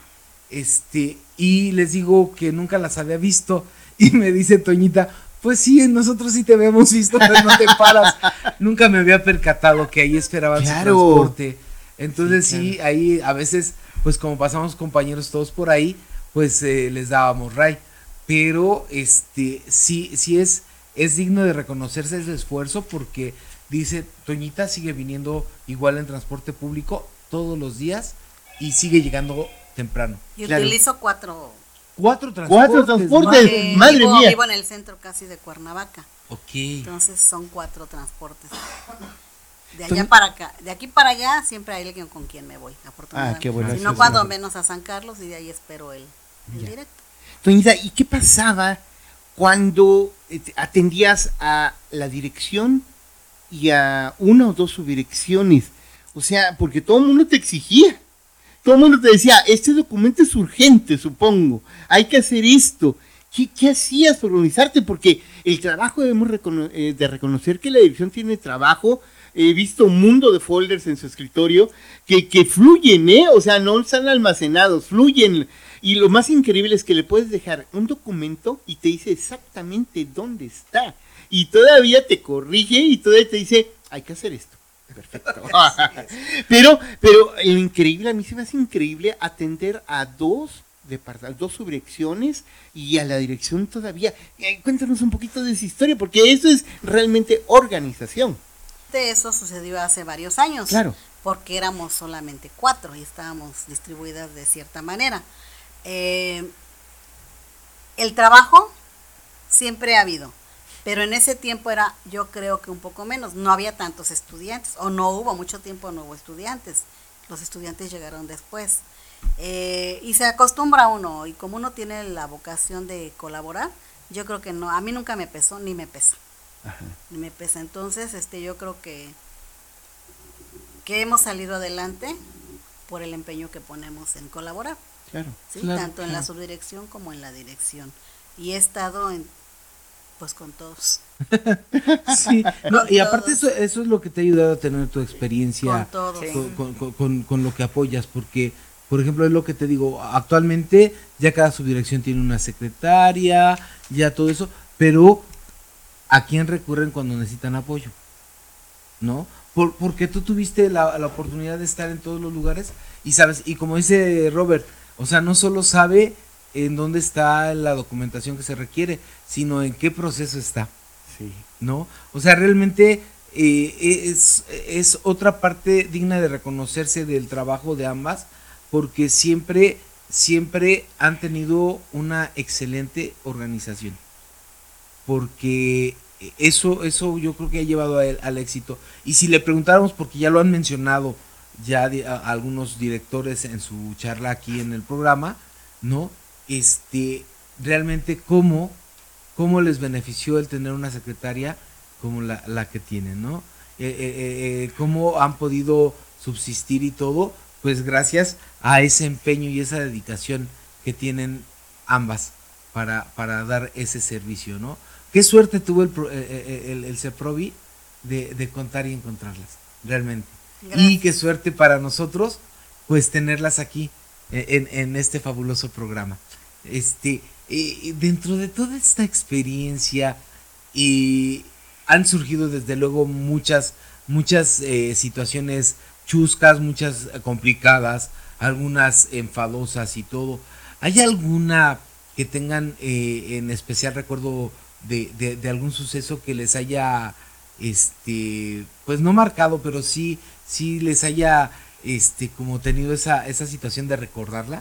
este, y les digo que nunca las había visto, y me dice Toñita, pues sí, nosotros sí te habíamos visto, pero no te paras. Nunca me había percatado que ahí esperaban Claro. su transporte. Entonces sí, Sí, claro. ahí a veces, pues como pasamos compañeros todos por ahí, pues eh, les dábamos ray. Pero este, sí, sí es, es digno de reconocerse ese esfuerzo, porque dice, Toñita sigue viniendo igual en transporte público todos los días y sigue llegando temprano. Y Claro. utilizo cuatro. Cuatro transportes. Cuatro transportes. porque madre vivo, mía. vivo en el centro casi de Cuernavaca. Ok. Entonces son cuatro transportes. De allá Entonces- para acá, de aquí para allá siempre hay alguien con quien me voy, afortunadamente. Ah, qué bueno, Si eso no, es cuando bueno. menos a San Carlos y de ahí espero el, el Ya. directo. Toñita, ¿y qué pasaba cuando eh, atendías a la dirección y a una o dos subdirecciones? O sea, porque todo el mundo te exigía. Todo el mundo te decía, este documento es urgente, supongo. Hay que hacer esto. ¿Qué, qué hacías por organizarte? Porque el trabajo debemos recono- eh, de reconocer que la dirección tiene trabajo. He visto un mundo de folders en su escritorio que, que fluyen, ¿eh? O sea, no están almacenados, fluyen. Y lo más increíble es que le puedes dejar un documento y te dice exactamente dónde está. Y todavía te corrige y todavía te dice, hay que hacer esto. Perfecto. pero, pero lo increíble, a mí se me hace increíble atender a dos departamentos, dos subdirecciones y a la dirección todavía. Eh, cuéntanos un poquito de esa historia, porque eso es realmente organización. De eso sucedió hace varios años. Claro. Porque éramos solamente cuatro y estábamos distribuidas de cierta manera. Eh, el trabajo siempre ha habido, pero en ese tiempo era, yo creo que un poco menos, no había tantos estudiantes, o no hubo, mucho tiempo no hubo estudiantes, los estudiantes llegaron después. Eh, y se acostumbra uno, y como uno tiene la vocación de colaborar, yo creo que no, a mí nunca me pesó, ni me pesa. Ajá. Ni me pesa. Entonces, este, yo creo que, que hemos salido adelante por el empeño que ponemos en colaborar. Claro. ¿sí? Claro, Tanto en la claro. subdirección como en la dirección. Y he estado en, pues con todos. Sí, no, Con y aparte todos. eso, eso es lo que te ha ayudado a tener tu experiencia Con todos. Sí. con, con- con- con- con lo que apoyas, porque, por ejemplo, es lo que te digo, actualmente ya cada subdirección tiene una secretaria, ya todo eso, pero ¿a quién recurren cuando necesitan apoyo? ¿No? Por, porque tú tuviste la, la oportunidad de estar en todos los lugares y sabes, y como dice Robert, o sea, no solo sabe en dónde está la documentación que se requiere, sino en qué proceso está. Sí. ¿No? O sea, realmente eh, es, es otra parte digna de reconocerse del trabajo de ambas, porque siempre, siempre han tenido una excelente organización. Porque eso, eso yo creo que ha llevado a él, al éxito. Y si le preguntáramos, porque ya lo han mencionado ya di- a- algunos directores en su charla aquí en el programa, ¿no? Este, realmente cómo cómo les benefició el tener una secretaria como la, la que tienen, ¿no? Eh, eh, eh, cómo han podido subsistir y todo, pues gracias a ese empeño y esa dedicación que tienen ambas para, para dar ese servicio, ¿no? Qué suerte tuvo el, pro- eh, eh, el, el CEPROVI de, de contar y encontrarlas, realmente. Gracias. Y qué suerte para nosotros, pues tenerlas aquí eh, en, en este fabuloso programa. Este, eh, dentro de toda esta experiencia y han surgido desde luego muchas muchas eh, situaciones chuscas, muchas eh, complicadas, algunas enfadosas y todo. ¿Hay alguna que tengan eh, en especial recuerdo de, de, de algún suceso que les haya este pues no marcado, pero sí sí les haya este como tenido esa esa situación de recordarla?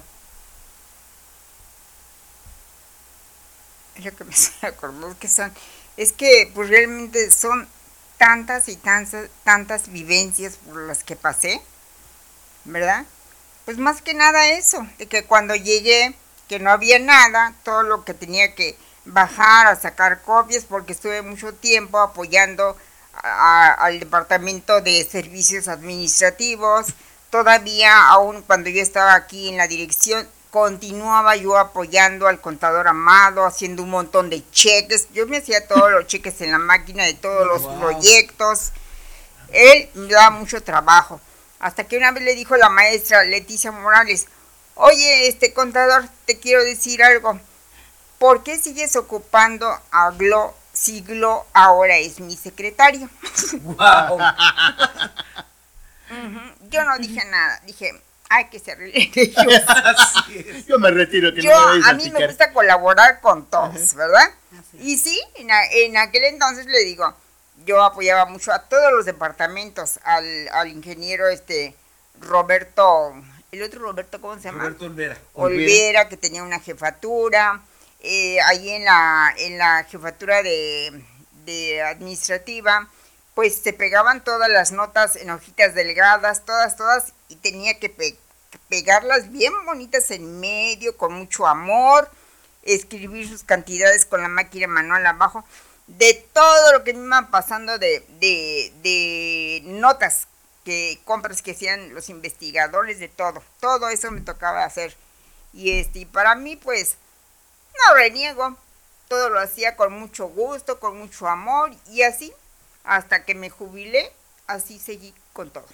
Es lo que me acordó que son, es que pues realmente son tantas y tantas, tantas vivencias por las que pasé, ¿verdad? Pues más que nada eso, de que cuando llegué, que no había nada, todo lo que tenía que bajar a sacar copias, porque estuve mucho tiempo apoyando a- al departamento de servicios administrativos, todavía aún cuando yo estaba aquí en la dirección, continuaba yo apoyando al contador Amado, haciendo un montón de cheques. Yo me hacía todos los cheques en la máquina de todos los Wow. proyectos. Él me daba mucho trabajo. Hasta que una vez le dijo la maestra Leticia Morales, Oye, este contador, te quiero decir algo. ¿Por qué sigues ocupando a Glo si Glo ahora es mi secretario? Wow. Uh-huh. Yo no dije nada, dije, hay que ser ellos. Yo me retiro. Que Yo, no me vayas a a mí picar. me gusta colaborar con todos, Ajá. ¿verdad? Así Y sí, en, a- en aquel entonces le digo, yo apoyaba mucho a todos los departamentos, al, al ingeniero este Roberto, el otro Roberto, ¿cómo se llama? Roberto Olvera. Olvera, que tenía una jefatura, eh, ahí en la, en la jefatura de, de administrativa, pues se pegaban todas las notas en hojitas delgadas, todas, todas, y tenía que, pe- que pegarlas bien bonitas en medio, con mucho amor, escribir sus cantidades con la máquina manual abajo, de todo lo que me iban pasando de, de, de notas, que compras que hacían los investigadores, de todo, todo eso me tocaba hacer. Y este, y para mí, pues, no reniego, todo lo hacía con mucho gusto, con mucho amor, y así, hasta que me jubilé, así seguí con todo.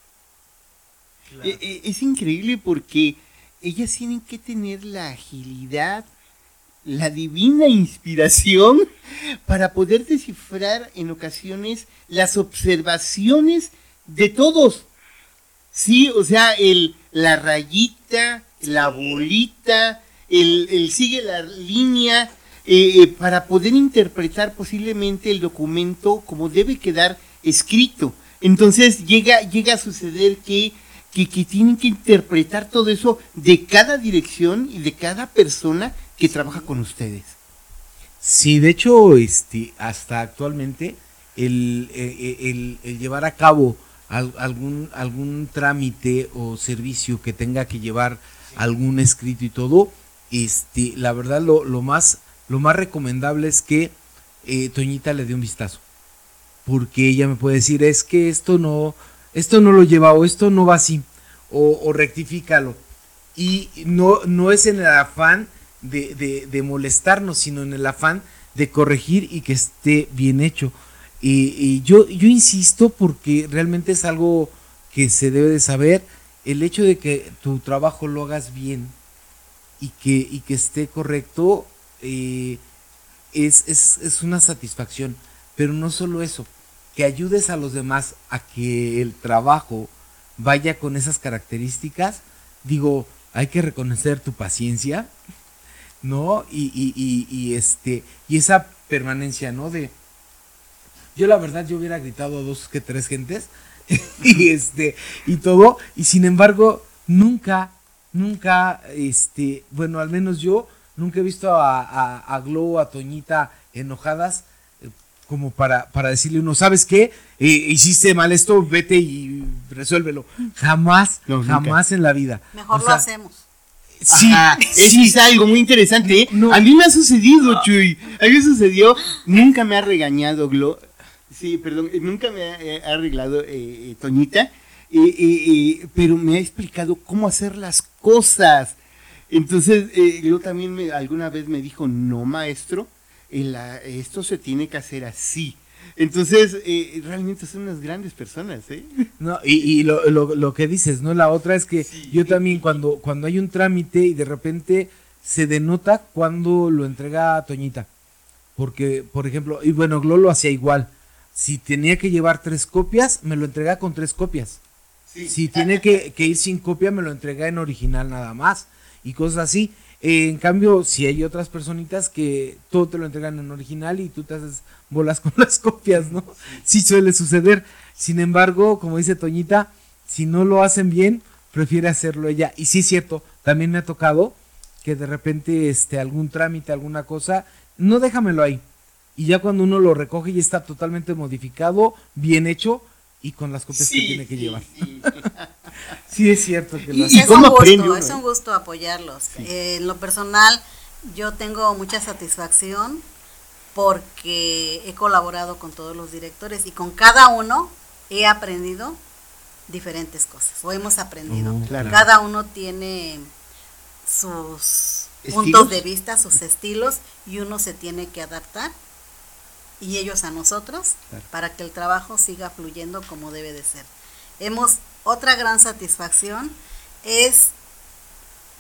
Eh, eh, es increíble porque ellas tienen que tener la agilidad, la divina inspiración para poder descifrar en ocasiones las observaciones de todos. Sí, o sea, el, la rayita, la bolita, el, el sigue la línea, eh, eh, para poder interpretar posiblemente el documento como debe quedar escrito. Entonces llega, llega a suceder que, que, que tienen que interpretar todo eso de cada dirección y de cada persona que trabaja con ustedes. Sí, de hecho, este, hasta actualmente, el, el, el- el llevar a cabo al- algún, algún trámite o servicio que tenga que llevar algún escrito y todo, este, la verdad lo, lo más, lo más recomendable es que eh, Toñita le dé un vistazo. Porque ella me puede decir, es que esto no, esto no lo lleva, o esto no va así, o, o rectifícalo. Y no, no es en el afán de, de, de molestarnos, sino en el afán de corregir y que esté bien hecho. Y, y yo, yo insisto porque realmente es algo que se debe de saber, el hecho de que tu trabajo lo hagas bien y que, y que esté correcto, eh, es, es, es una satisfacción. Pero no solo eso, que ayudes a los demás a que el trabajo vaya con esas características. Digo, hay que reconocer tu paciencia, ¿no? Y, y, y, y este, y esa permanencia, ¿no? De, yo la verdad, yo hubiera gritado a dos que tres gentes, y este, y todo, y sin embargo, nunca, nunca, este, bueno, al menos yo, nunca he visto a, a, a Glo, a Toñita enojadas, eh, como para, para decirle uno, ¿sabes qué? Eh, hiciste mal esto, vete y resuélvelo. Jamás, No, nunca. jamás en la vida. Mejor O lo sea, hacemos. Sí, Ajá, sí. eso es algo muy interesante, ¿eh? No. A mí me ha sucedido, Chuy. A mí me sucedió. Nunca me ha regañado Glo. Sí, perdón. eh, Nunca me ha, eh, ha arreglado eh, eh, Toñita. eh, eh, eh, pero me ha explicado cómo hacer las cosas. Entonces, eh, Glo también me, alguna vez me dijo, no, maestro, eh, la- esto se tiene que hacer así. Entonces, eh, realmente son unas grandes personas, ¿eh? No, y, y lo, lo, lo que dices, ¿no? La otra es que Sí. yo también cuando, cuando hay un trámite y de repente se denota cuando lo entrega a Toñita. Porque, por ejemplo, y bueno, Glo lo hacía igual. Si tenía que llevar tres copias, me lo entrega con tres copias. Si tiene que, que ir sin copia, me lo entrega en original nada más. Y cosas así. Eh, en cambio, si hay otras personitas que todo te lo entregan en original y tú te haces bolas con las copias, ¿no? Sí suele suceder. Sin embargo, como dice Toñita, si no lo hacen bien, prefiere hacerlo ella. Y sí es cierto, también me ha tocado que de repente este, algún trámite, alguna cosa, no déjamelo ahí. Y ya cuando uno lo recoge y está totalmente modificado, bien hecho y con las copias que tiene que sí, llevar. sí. Sí es cierto que lo Y- hace. y Es cómo un aprende gusto, uno, es eh? un gusto apoyarlos. Eh, en lo personal, yo tengo mucha satisfacción porque he colaborado con todos los directores y con cada uno he aprendido diferentes cosas, o hemos aprendido. Oh, claro. Cada uno tiene sus ¿Estilos? puntos de vista, sus estilos, y uno se tiene que adaptar, y ellos a nosotros, Claro. para que el trabajo siga fluyendo como debe de ser. Hemos, otra gran satisfacción es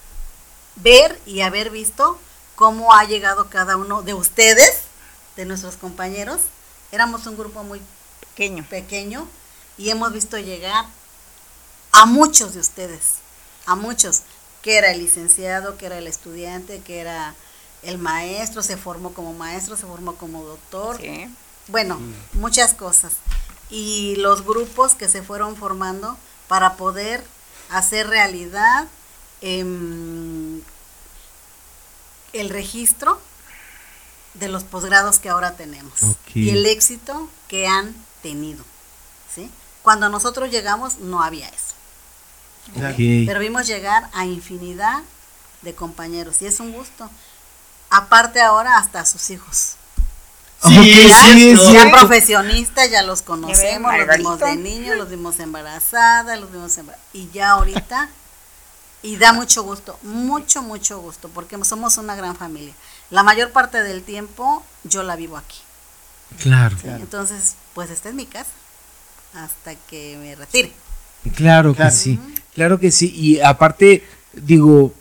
ver y haber visto cómo ha llegado cada uno de ustedes, de nuestros compañeros. Éramos un grupo muy Pequeño. pequeño y hemos visto llegar a muchos de ustedes, a muchos, que era el licenciado, que era el estudiante, que era el maestro, se formó como maestro, se formó como doctor, Sí. bueno, muchas cosas. Y los grupos que se fueron formando para poder hacer realidad eh, el registro de los posgrados que ahora tenemos. Ok. Y el éxito que han tenido, ¿sí? Cuando nosotros llegamos no había eso. Claro. Ok. Pero vimos llegar a infinidad de compañeros y es un gusto. Aparte ahora hasta a sus hijos. Ok, Sí, sí, es cierto. Ya cierto. profesionistas, ya los conocemos, los Margarito. vimos de niños, los vimos embarazadas, los vimos embara- y ya ahorita, y da mucho gusto, mucho, mucho gusto, porque somos una gran familia. La mayor parte del tiempo yo la vivo aquí. Claro, ¿sí? Entonces, pues esta es mi casa, hasta que me retire. claro que Claro. sí, claro que sí. Y aparte, digo,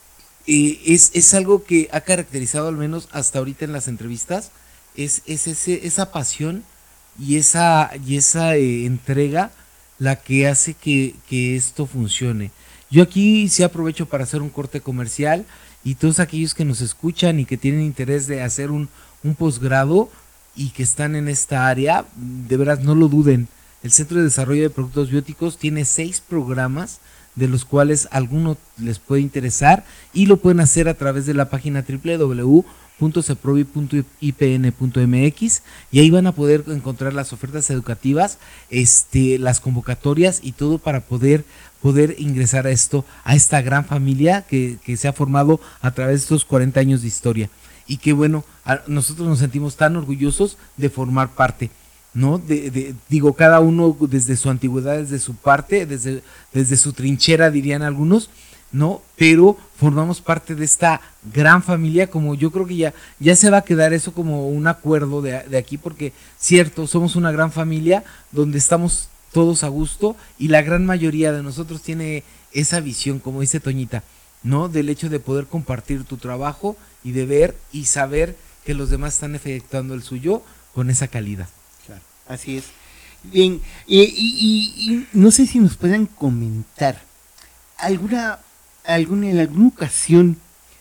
eh, es, es algo que ha caracterizado al menos hasta ahorita en las entrevistas, es, es ese, esa pasión y esa, y esa eh, entrega la que hace que, que esto funcione. Yo aquí sí aprovecho para hacer un corte comercial y todos aquellos que nos escuchan y que tienen interés de hacer un, un posgrado y que están en esta área, de veras no lo duden. El Centro de Desarrollo de Productos Bióticos tiene seis programas de los cuales alguno les puede interesar y lo pueden hacer a través de la página doble u doble u doble u punto ceprobi punto i p n punto m x y ahí van a poder encontrar las ofertas educativas, este, las convocatorias y todo para poder poder ingresar a esto, a esta gran familia que, que se ha formado a través de estos cuarenta años de historia y que bueno, a, nosotros nos sentimos tan orgullosos de formar parte, ¿no? De, de, digo, cada uno desde su antigüedad, desde su parte, desde, desde su trinchera dirían algunos, ¿no? Pero formamos parte de esta gran familia, como yo creo que ya, ya se va a quedar eso como un acuerdo de, de aquí, porque cierto, somos una gran familia donde estamos todos a gusto y la gran mayoría de nosotros tiene esa visión, como dice Toñita, ¿no? Del hecho de poder compartir tu trabajo y de ver y saber que los demás están efectuando el suyo con esa calidad. Claro, así es. Bien, y, y- y- y no sé si nos puedan comentar alguna, alguna en alguna ocasión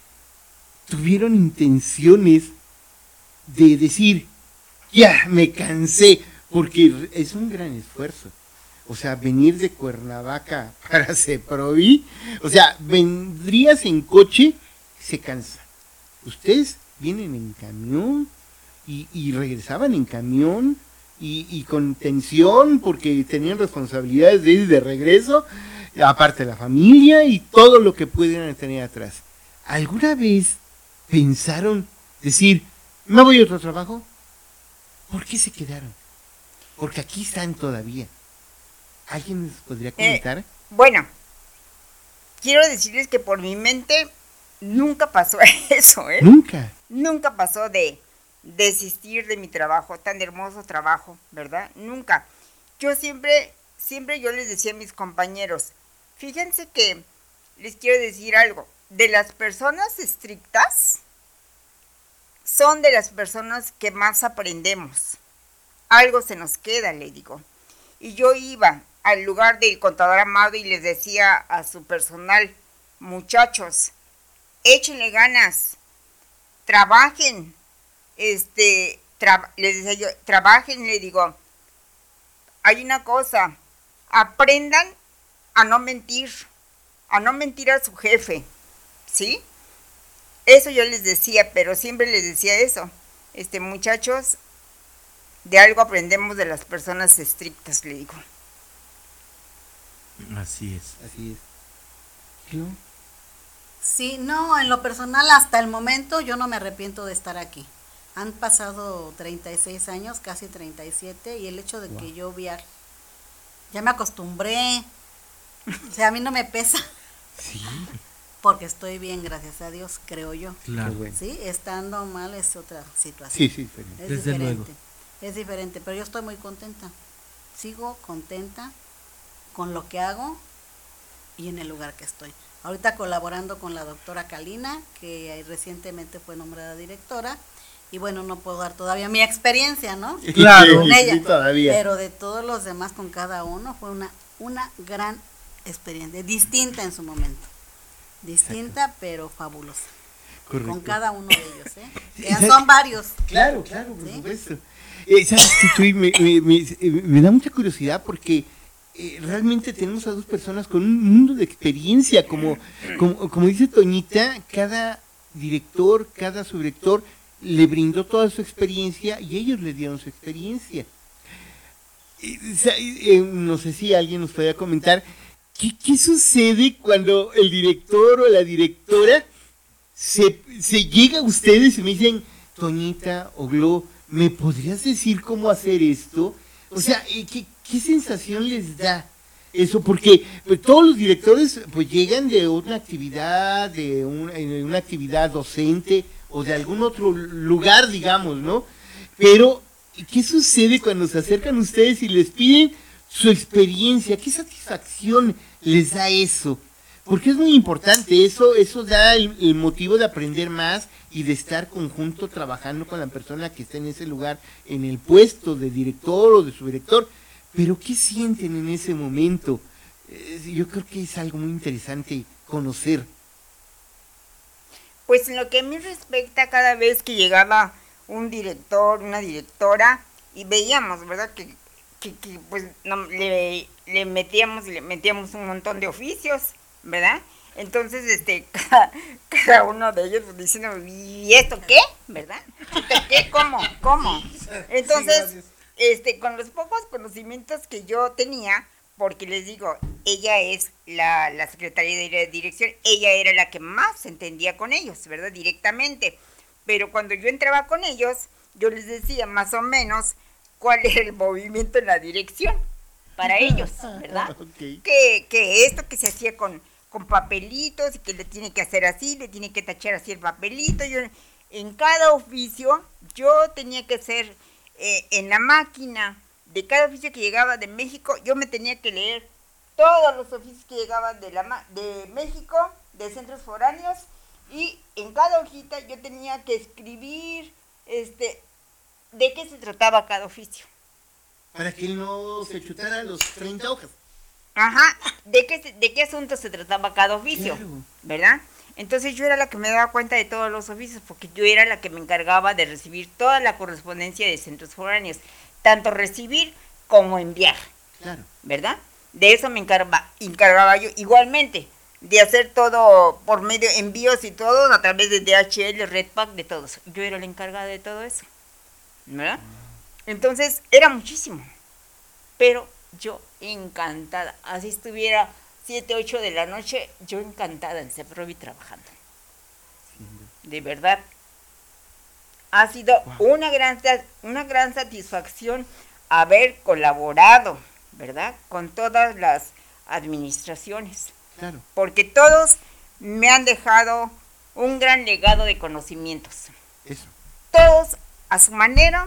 tuvieron intenciones de decir, ya me cansé, porque es un gran esfuerzo. O sea, venir de Cuernavaca para Ceprovi, o sea, vendrías en coche, se cansa. Ustedes vienen en camión y, y regresaban en camión y, y con tensión porque tenían responsabilidades de ir de regreso, aparte de la familia y todo lo que pudieran tener atrás. ¿Alguna vez pensaron decir, me voy a otro trabajo? ¿Por qué se quedaron? Porque aquí están todavía. ¿Alguien les podría comentar? Eh, bueno, quiero decirles que por mi mente nunca pasó eso, ¿eh? Nunca. Nunca pasó de desistir de mi trabajo, tan hermoso trabajo, ¿verdad? Nunca. Yo siempre, siempre yo les decía a mis compañeros, fíjense que les quiero decir algo, de las personas estrictas, son de las personas que más aprendemos. Algo se nos queda, le digo. Y yo iba al lugar del contador Amado y les decía a su personal, muchachos, échenle ganas, trabajen, este, tra- les decía yo, trabajen, le digo, hay una cosa, aprendan a no mentir, a no mentir a su jefe, ¿sí? Eso yo les decía, pero siempre les decía eso, este, muchachos, de algo aprendemos de las personas estrictas, le digo. Así es. Así es. ¿Yo? Sí, no, en lo personal hasta el momento yo no me arrepiento de estar aquí. Han pasado treinta y seis años, casi treinta y siete, y el hecho de Wow. que yo viaje, ya me acostumbré, o sea, a mí no me pesa, Sí. porque estoy bien, gracias a Dios, creo yo. Claro. Qué bueno. Sí, estando mal es otra situación. Sí, sí, diferente. Es Desde diferente, luego. es diferente, pero yo estoy muy contenta. Sigo contenta con lo que hago y en el lugar que estoy. Ahorita colaborando con la doctora Kalina, que recientemente fue nombrada directora, y bueno, no puedo dar todavía mi experiencia, ¿no? Claro. Con ella, Sí, todavía. pero de todos los demás con cada uno fue una, una gran experiencia, distinta en su momento, distinta Exacto. pero fabulosa. Correcto. Con cada uno de ellos, ¿eh? Que son varios. Claro, claro, por ¿sí? supuesto. Eh, ¿Sabes qué, Chuy? Me, me, me, me da mucha curiosidad porque eh, realmente tenemos a dos personas con un mundo de experiencia, como, como, como dice Toñita, cada director, cada subdirector le brindó toda su experiencia y ellos le dieron su experiencia. Eh, eh, no sé si alguien nos puede comentar, ¿qué, qué sucede cuando el director o la directora se, se llega a ustedes y me dicen, Toñita o Glo, ¿me podrías decir cómo hacer esto? O sea, ¿qué, qué sensación les da eso? Porque pues, todos los directores pues llegan de una actividad, de una, una actividad docente o de algún otro lugar, digamos, ¿no? Pero, ¿qué sucede cuando se acercan ustedes y les piden su experiencia? ¿Qué satisfacción les da eso? Porque es muy importante, eso, eso da el, el motivo de aprender más y de estar conjunto trabajando con la persona que está en ese lugar, en el puesto de director o de subdirector. Pero ¿qué sienten en ese momento? Eh, yo creo que es algo muy interesante conocer. Pues en lo que a mí respecta, cada vez que llegaba un director, una directora, y veíamos, ¿verdad? Que, que, que pues no, le, le metíamos, le metíamos un montón de oficios, ¿verdad? Entonces, este, cada, cada uno de ellos diciendo, ¿y esto qué? ¿Verdad? ¿Esto qué? ¿Cómo? ¿Cómo? Entonces, este, con los pocos conocimientos que yo tenía, porque les digo, ella es la, la secretaria de dirección, ella era la que más entendía con ellos, ¿verdad? Directamente. Pero cuando yo entraba con ellos, yo les decía más o menos cuál era el movimiento en la dirección para ellos, ¿verdad? Okay. Que, que esto que se hacía con, con papelitos, y que le tiene que hacer así, le tiene que tachar así el papelito. Yo, en cada oficio, yo tenía que hacer eh, en la máquina de cada oficio que llegaba de México, yo me tenía que leer todos los oficios que llegaban de, la, de México, de centros foráneos, y en cada hojita yo tenía que escribir este, de qué se trataba cada oficio. Para que no se chutara los treinta hojas. Ajá, de qué, de qué asunto se trataba cada oficio, claro. ¿Verdad? Entonces yo era la que me daba cuenta de todos los oficios, porque yo era la que me encargaba de recibir toda la correspondencia de centros foráneos, tanto recibir como enviar, claro. ¿Verdad? De eso me encargaba, encargaba yo igualmente, de hacer todo por medio de envíos y todo a través de D H L, Redpack, de todo eso. Yo era la encargada de todo eso, ¿verdad? Entonces era muchísimo, pero yo encantada, así estuviera siete, ocho de la noche, yo encantada en CEPROVI trabajando. De verdad, ha sido wow. una gran una gran satisfacción haber colaborado, ¿verdad? Con todas las administraciones. Claro. Porque todos me han dejado un gran legado de conocimientos. Eso. Todos a su manera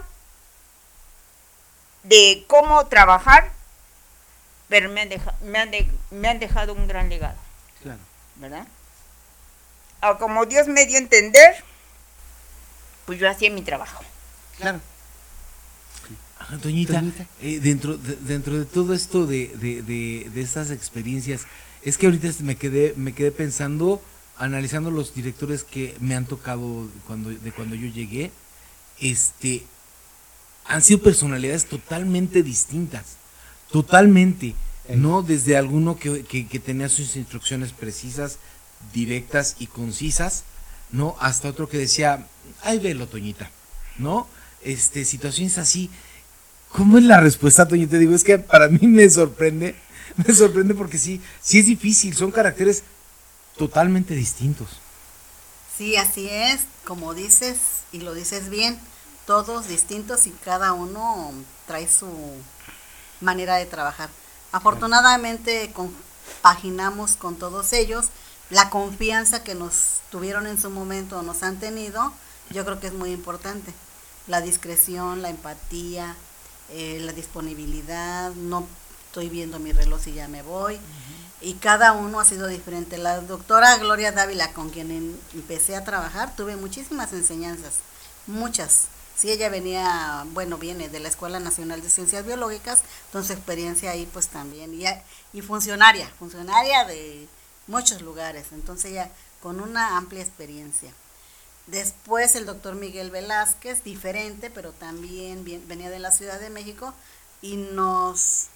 de cómo trabajar, pero me han, deja, me han, de, me han dejado un gran legado. Claro. ¿Verdad? O como Dios me dio a entender, pues yo hacía mi trabajo. Claro. Ah, Toñita, eh, dentro, de, dentro de todo esto de, de, de, de estas experiencias, es que ahorita me quedé, me quedé pensando, analizando los directores que me han tocado cuando, de cuando yo llegué, este, han sido personalidades totalmente distintas, totalmente, eh. ¿no? Desde alguno que, que, que tenía sus instrucciones precisas, directas y concisas, ¿no? Hasta otro que decía, ay, velo, Toñita, ¿no? Este, situaciones así. ¿Cómo es la respuesta, Toñita? Te digo, es que para mí me sorprende, me sorprende porque sí, sí es difícil, son caracteres totalmente distintos. Sí, así es, como dices, y lo dices bien, todos distintos y cada uno trae su manera de trabajar. Afortunadamente compaginamos con todos ellos, la confianza que nos tuvieron en su momento, nos han tenido, yo creo que es muy importante. La discreción, la empatía, eh, la disponibilidad, no estoy viendo mi reloj y ya me voy. Uh-huh. y cada uno ha sido diferente. La doctora Gloria Dávila, con quien en, empecé a trabajar, tuve muchísimas enseñanzas, muchas. Sí, ella venía, bueno, viene de la Escuela Nacional de Ciencias Biológicas, entonces experiencia ahí pues también, y, y funcionaria, funcionaria de muchos lugares, entonces ella con una amplia experiencia. Después el doctor Miguel Velázquez, diferente, pero también bien, venía de la Ciudad de México, y nos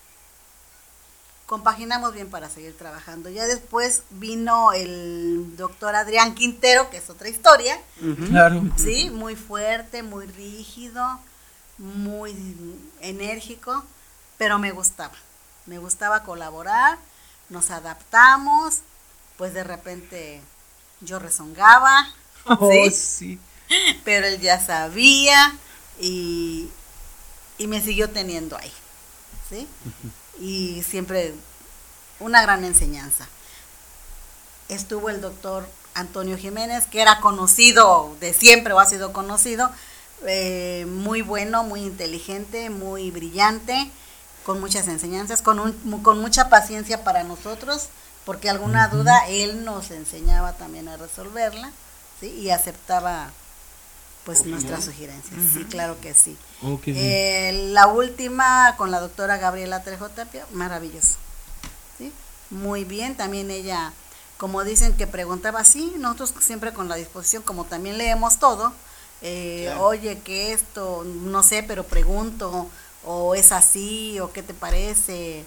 compaginamos bien para seguir trabajando. Ya después vino el doctor Adrián Quintero, que es otra historia. Uh-huh. Claro. Sí, muy fuerte, muy rígido, muy enérgico, pero me gustaba. Me gustaba colaborar, nos adaptamos, pues de repente yo rezongaba, Oh, ¿sí? sí. Pero él ya sabía y, y me siguió teniendo ahí, ¿sí? Y siempre una gran enseñanza. Estuvo el doctor Antonio Jiménez, que era conocido de siempre o ha sido conocido, eh, muy bueno, muy inteligente, muy brillante, con muchas enseñanzas, con, un, con mucha paciencia para nosotros, porque alguna uh-huh. duda él nos enseñaba también a resolverla, ¿sí? Y aceptaba pues okay. nuestras sugerencias, uh-huh. sí, claro que sí. Okay. Eh, la última con la doctora Gabriela Trejo Tapia, maravilloso, ¿sí? Muy bien, también ella, como dicen que preguntaba, sí, nosotros siempre con la disposición, como también leemos todo, eh, claro. Oye, que esto, no sé, pero pregunto, o es así, o qué te parece,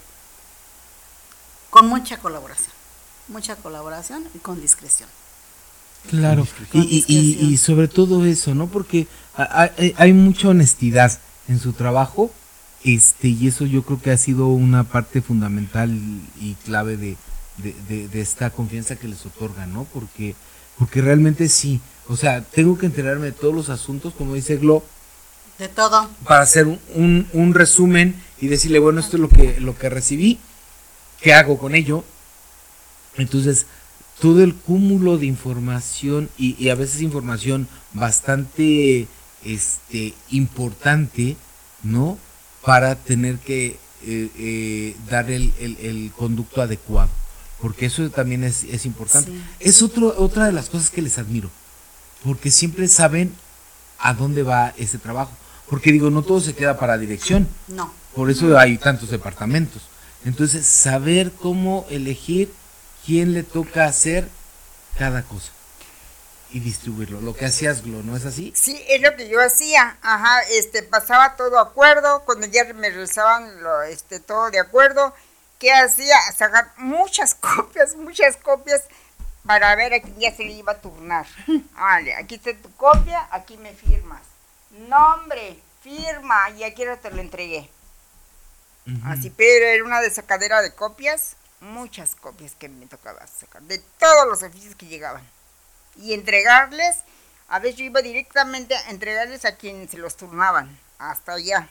con mucha colaboración, mucha colaboración y con discreción. Claro, y, y, y sobre todo eso, ¿no? Porque hay, hay mucha honestidad en su trabajo, este, y eso yo creo que ha sido una parte fundamental y clave de, de, de, de esta confianza que les otorga, ¿no? Porque, porque realmente sí, o sea, tengo que enterarme de todos los asuntos, como dice Glo, de todo, para hacer un, un, un resumen y decirle, bueno, esto es lo que, lo que recibí, ¿qué hago con ello? Entonces, todo el cúmulo de información y, y a veces información bastante este importante, ¿no? Para tener que eh, eh, dar el, el, el conducto adecuado, porque eso también es, es importante. Sí. Es otro, otra de las cosas que les admiro, porque siempre saben a dónde va ese trabajo, porque digo, no todo se queda para dirección, no. Por eso hay tantos departamentos. Entonces, saber cómo elegir quién le toca hacer cada cosa y distribuirlo, lo que hacías, Glo, ¿no es así? Sí, es lo que yo hacía, ajá, este, pasaba todo de acuerdo, cuando ya me realizaban lo, este, todo de acuerdo, ¿qué hacía? Sacar muchas copias, muchas copias, para ver a quién ya se le iba a turnar. Vale, aquí está tu copia, aquí me firmas, nombre, firma, y aquí ahora te lo entregué. Uh-huh. Así, pero era una desacadera de copias, muchas copias que me tocaba sacar, de todos los oficios que llegaban, y entregarles, a veces yo iba directamente a entregarles a quienes se los turnaban, hasta allá,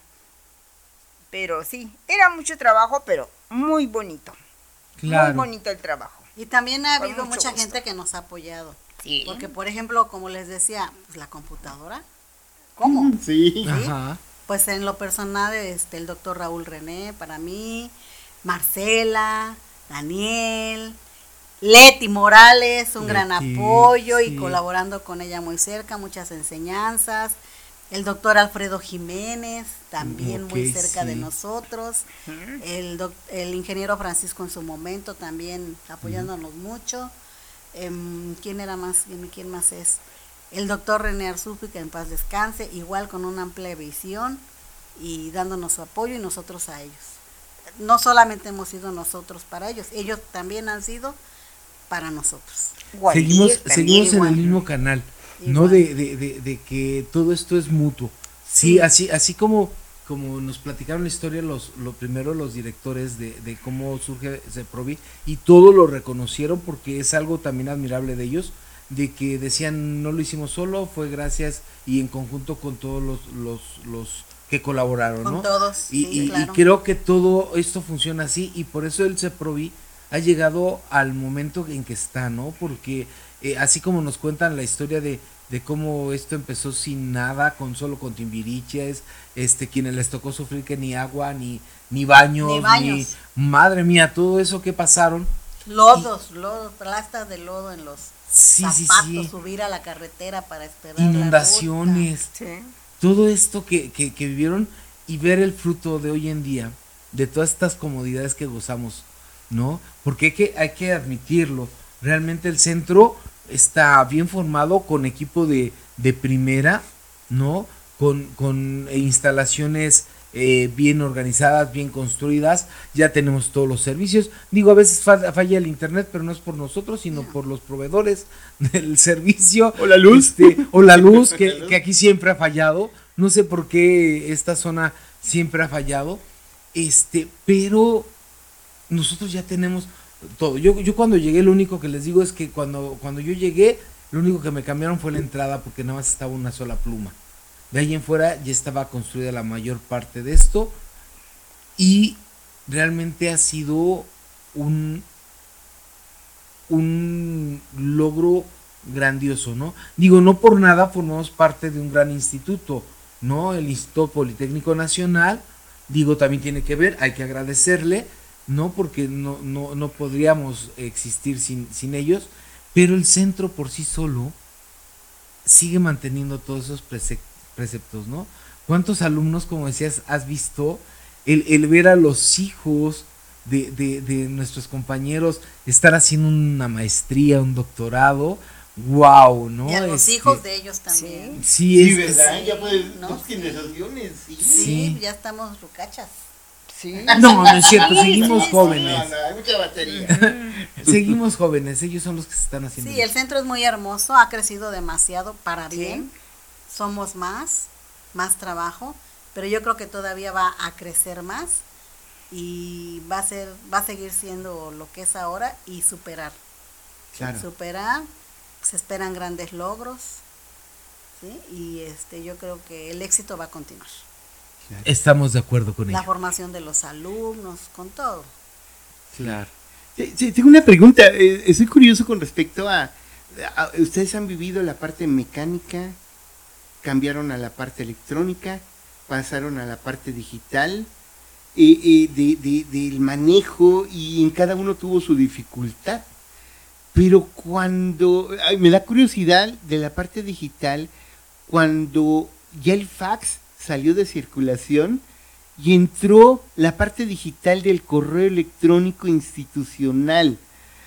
pero sí, era mucho trabajo, pero muy bonito, claro. Muy bonito el trabajo. Y también ha habido mucha gusto. Gente que nos ha apoyado, sí. Porque por ejemplo, como les decía, pues la computadora, ¿cómo? Sí, ¿Sí? Ajá. Pues en lo personal, este, el doctor Raúl René, para mí, Marcela, Daniel, Leti Morales, un Leti, gran apoyo sí. Y colaborando con ella muy cerca, muchas enseñanzas. El doctor Alfredo Jiménez, también okay, muy cerca sí. de nosotros. Uh-huh. El, doc, el ingeniero Francisco en su momento, también apoyándonos uh-huh. mucho. Eh, ¿Quién era más? ¿Quién más es? El doctor René Arzufi, que en paz descanse, igual con una amplia visión y dándonos su apoyo y nosotros a ellos. No solamente hemos sido nosotros para ellos, ellos también han sido para nosotros. Igual, seguimos seguimos en el mismo canal, igual. No de, de, de, de que todo esto es mutuo. Sí, sí. así así como como nos platicaron la historia los lo primero los directores de, de cómo surge CEPROVI y todo lo reconocieron porque es algo también admirable de ellos, de que decían no lo hicimos solo, fue gracias y en conjunto con todos los los los que colaboraron, con ¿no? todos, y, sí, y, claro. Y creo que todo esto funciona así y por eso el CEPROVI ha llegado al momento en que está, ¿no? Porque eh, así como nos cuentan la historia de de cómo esto empezó sin nada, con solo con Timbiriches, este, quienes les tocó sufrir que ni agua, ni, ni baños, Ni baños. ni, madre mía, todo eso que pasaron. Lodos, lodos, plastas de lodo en los Sí, sí, zapatos, sí. subir a la carretera para esperar Inundaciones, Sí. todo esto que, que, que vivieron y ver el fruto de hoy en día, de todas estas comodidades que gozamos, ¿no? Porque hay que, hay que admitirlo, realmente el centro está bien formado con equipo de, de primera, ¿no? Con, con instalaciones eh, bien organizadas, bien construidas, ya tenemos todos los servicios. Digo, a veces falla, falla el internet, pero no es por nosotros, sino por los proveedores del servicio. O la luz. Este, o la luz, que, que aquí siempre ha fallado. No sé por qué esta zona siempre ha fallado. Este, pero nosotros ya tenemos todo. Yo, yo cuando llegué, lo único que les digo es que cuando, cuando yo llegué, lo único que me cambiaron fue la entrada, porque nada más estaba una sola pluma. De ahí en fuera ya estaba construida la mayor parte de esto, y realmente ha sido un, un logro grandioso, ¿no? Digo, no por nada formamos parte de un gran instituto, ¿no? El Instituto Politécnico Nacional, digo, también tiene que ver, hay que agradecerle, ¿no? Porque no, no, no podríamos existir sin, sin ellos, pero el centro por sí solo sigue manteniendo todos esos preceptos, preceptos, ¿no? ¿Cuántos alumnos, como decías, has visto? El, el ver a los hijos de, de, de nuestros compañeros estar haciendo una maestría, un doctorado, wow, ¿no? Y a los Este, hijos de ellos también. Sí, Sí, es, ¿verdad? sí, Ya pues ¿no? dos Sí. generaciones, sí. Sí, Sí. ya estamos rucachas. Sí. No, no es cierto, Sí, seguimos sí, sí. jóvenes, No, no, hay mucha batería. seguimos jóvenes, ellos son los que se están haciendo. Sí, el centro es muy hermoso, ha crecido demasiado para Sí. bien. Somos más, más trabajo, pero yo creo que todavía va a crecer más y va a ser, va a seguir siendo lo que es ahora y superar. Claro. Superar, se esperan grandes logros, ¿sí? Y este, yo creo que el éxito va a continuar. Estamos de acuerdo con La ello. formación de los alumnos, con todo. Claro. Sí, sí, tengo una pregunta. eh, Estoy curioso con respecto a, a- ¿Ustedes han vivido la parte mecánica? ¿Cambiaron a la parte electrónica? ¿Pasaron a la parte digital? eh, eh, de, de- del manejo, y en cada uno tuvo su dificultad. Pero cuando, ay, me da curiosidad de la parte digital, cuando ya el fax salió de circulación y entró la parte digital del correo electrónico institucional.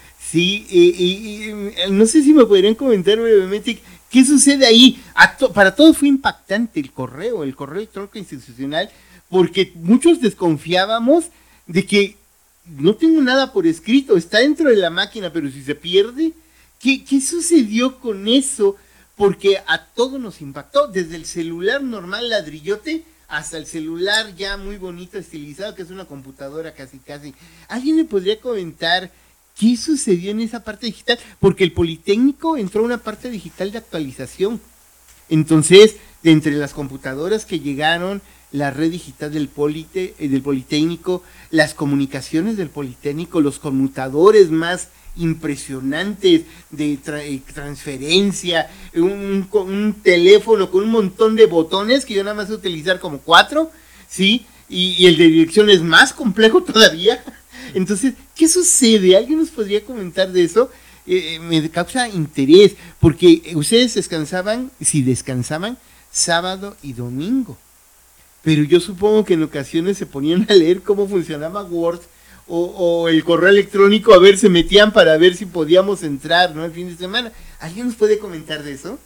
Sí, eh, eh, eh, no sé si me podrían comentar brevemente qué sucede ahí. A to- para todos fue impactante el correo, el correo electrónico institucional, porque muchos desconfiábamos de que no tengo nada por escrito, está dentro de la máquina, pero si se pierde, ¿qué, qué sucedió con eso? Porque a todos nos impactó, desde el celular normal ladrillote hasta el celular ya muy bonito, estilizado, que es una computadora casi casi. ¿Alguien me podría comentar qué sucedió en esa parte digital? Porque el Politécnico entró a una parte digital de actualización. Entonces, de entre las computadoras que llegaron, la red digital del, Polite, eh, del Politécnico, las comunicaciones del Politécnico, los conmutadores más impresionantes de tra eh, transferencia, un, un teléfono con un montón de botones que yo nada más sé utilizar como cuatro, ¿sí? Y, y el de dirección es más complejo todavía. Entonces, ¿qué sucede? ¿Alguien nos podría comentar de eso? Eh, me causa interés, porque ustedes descansaban, si descansaban, sábado y domingo. Pero yo supongo que en ocasiones se ponían a leer cómo funcionaba Word o, o el correo electrónico, a ver, se metían para ver si podíamos entrar, ¿no? El fin de semana. ¿Alguien nos puede comentar de eso?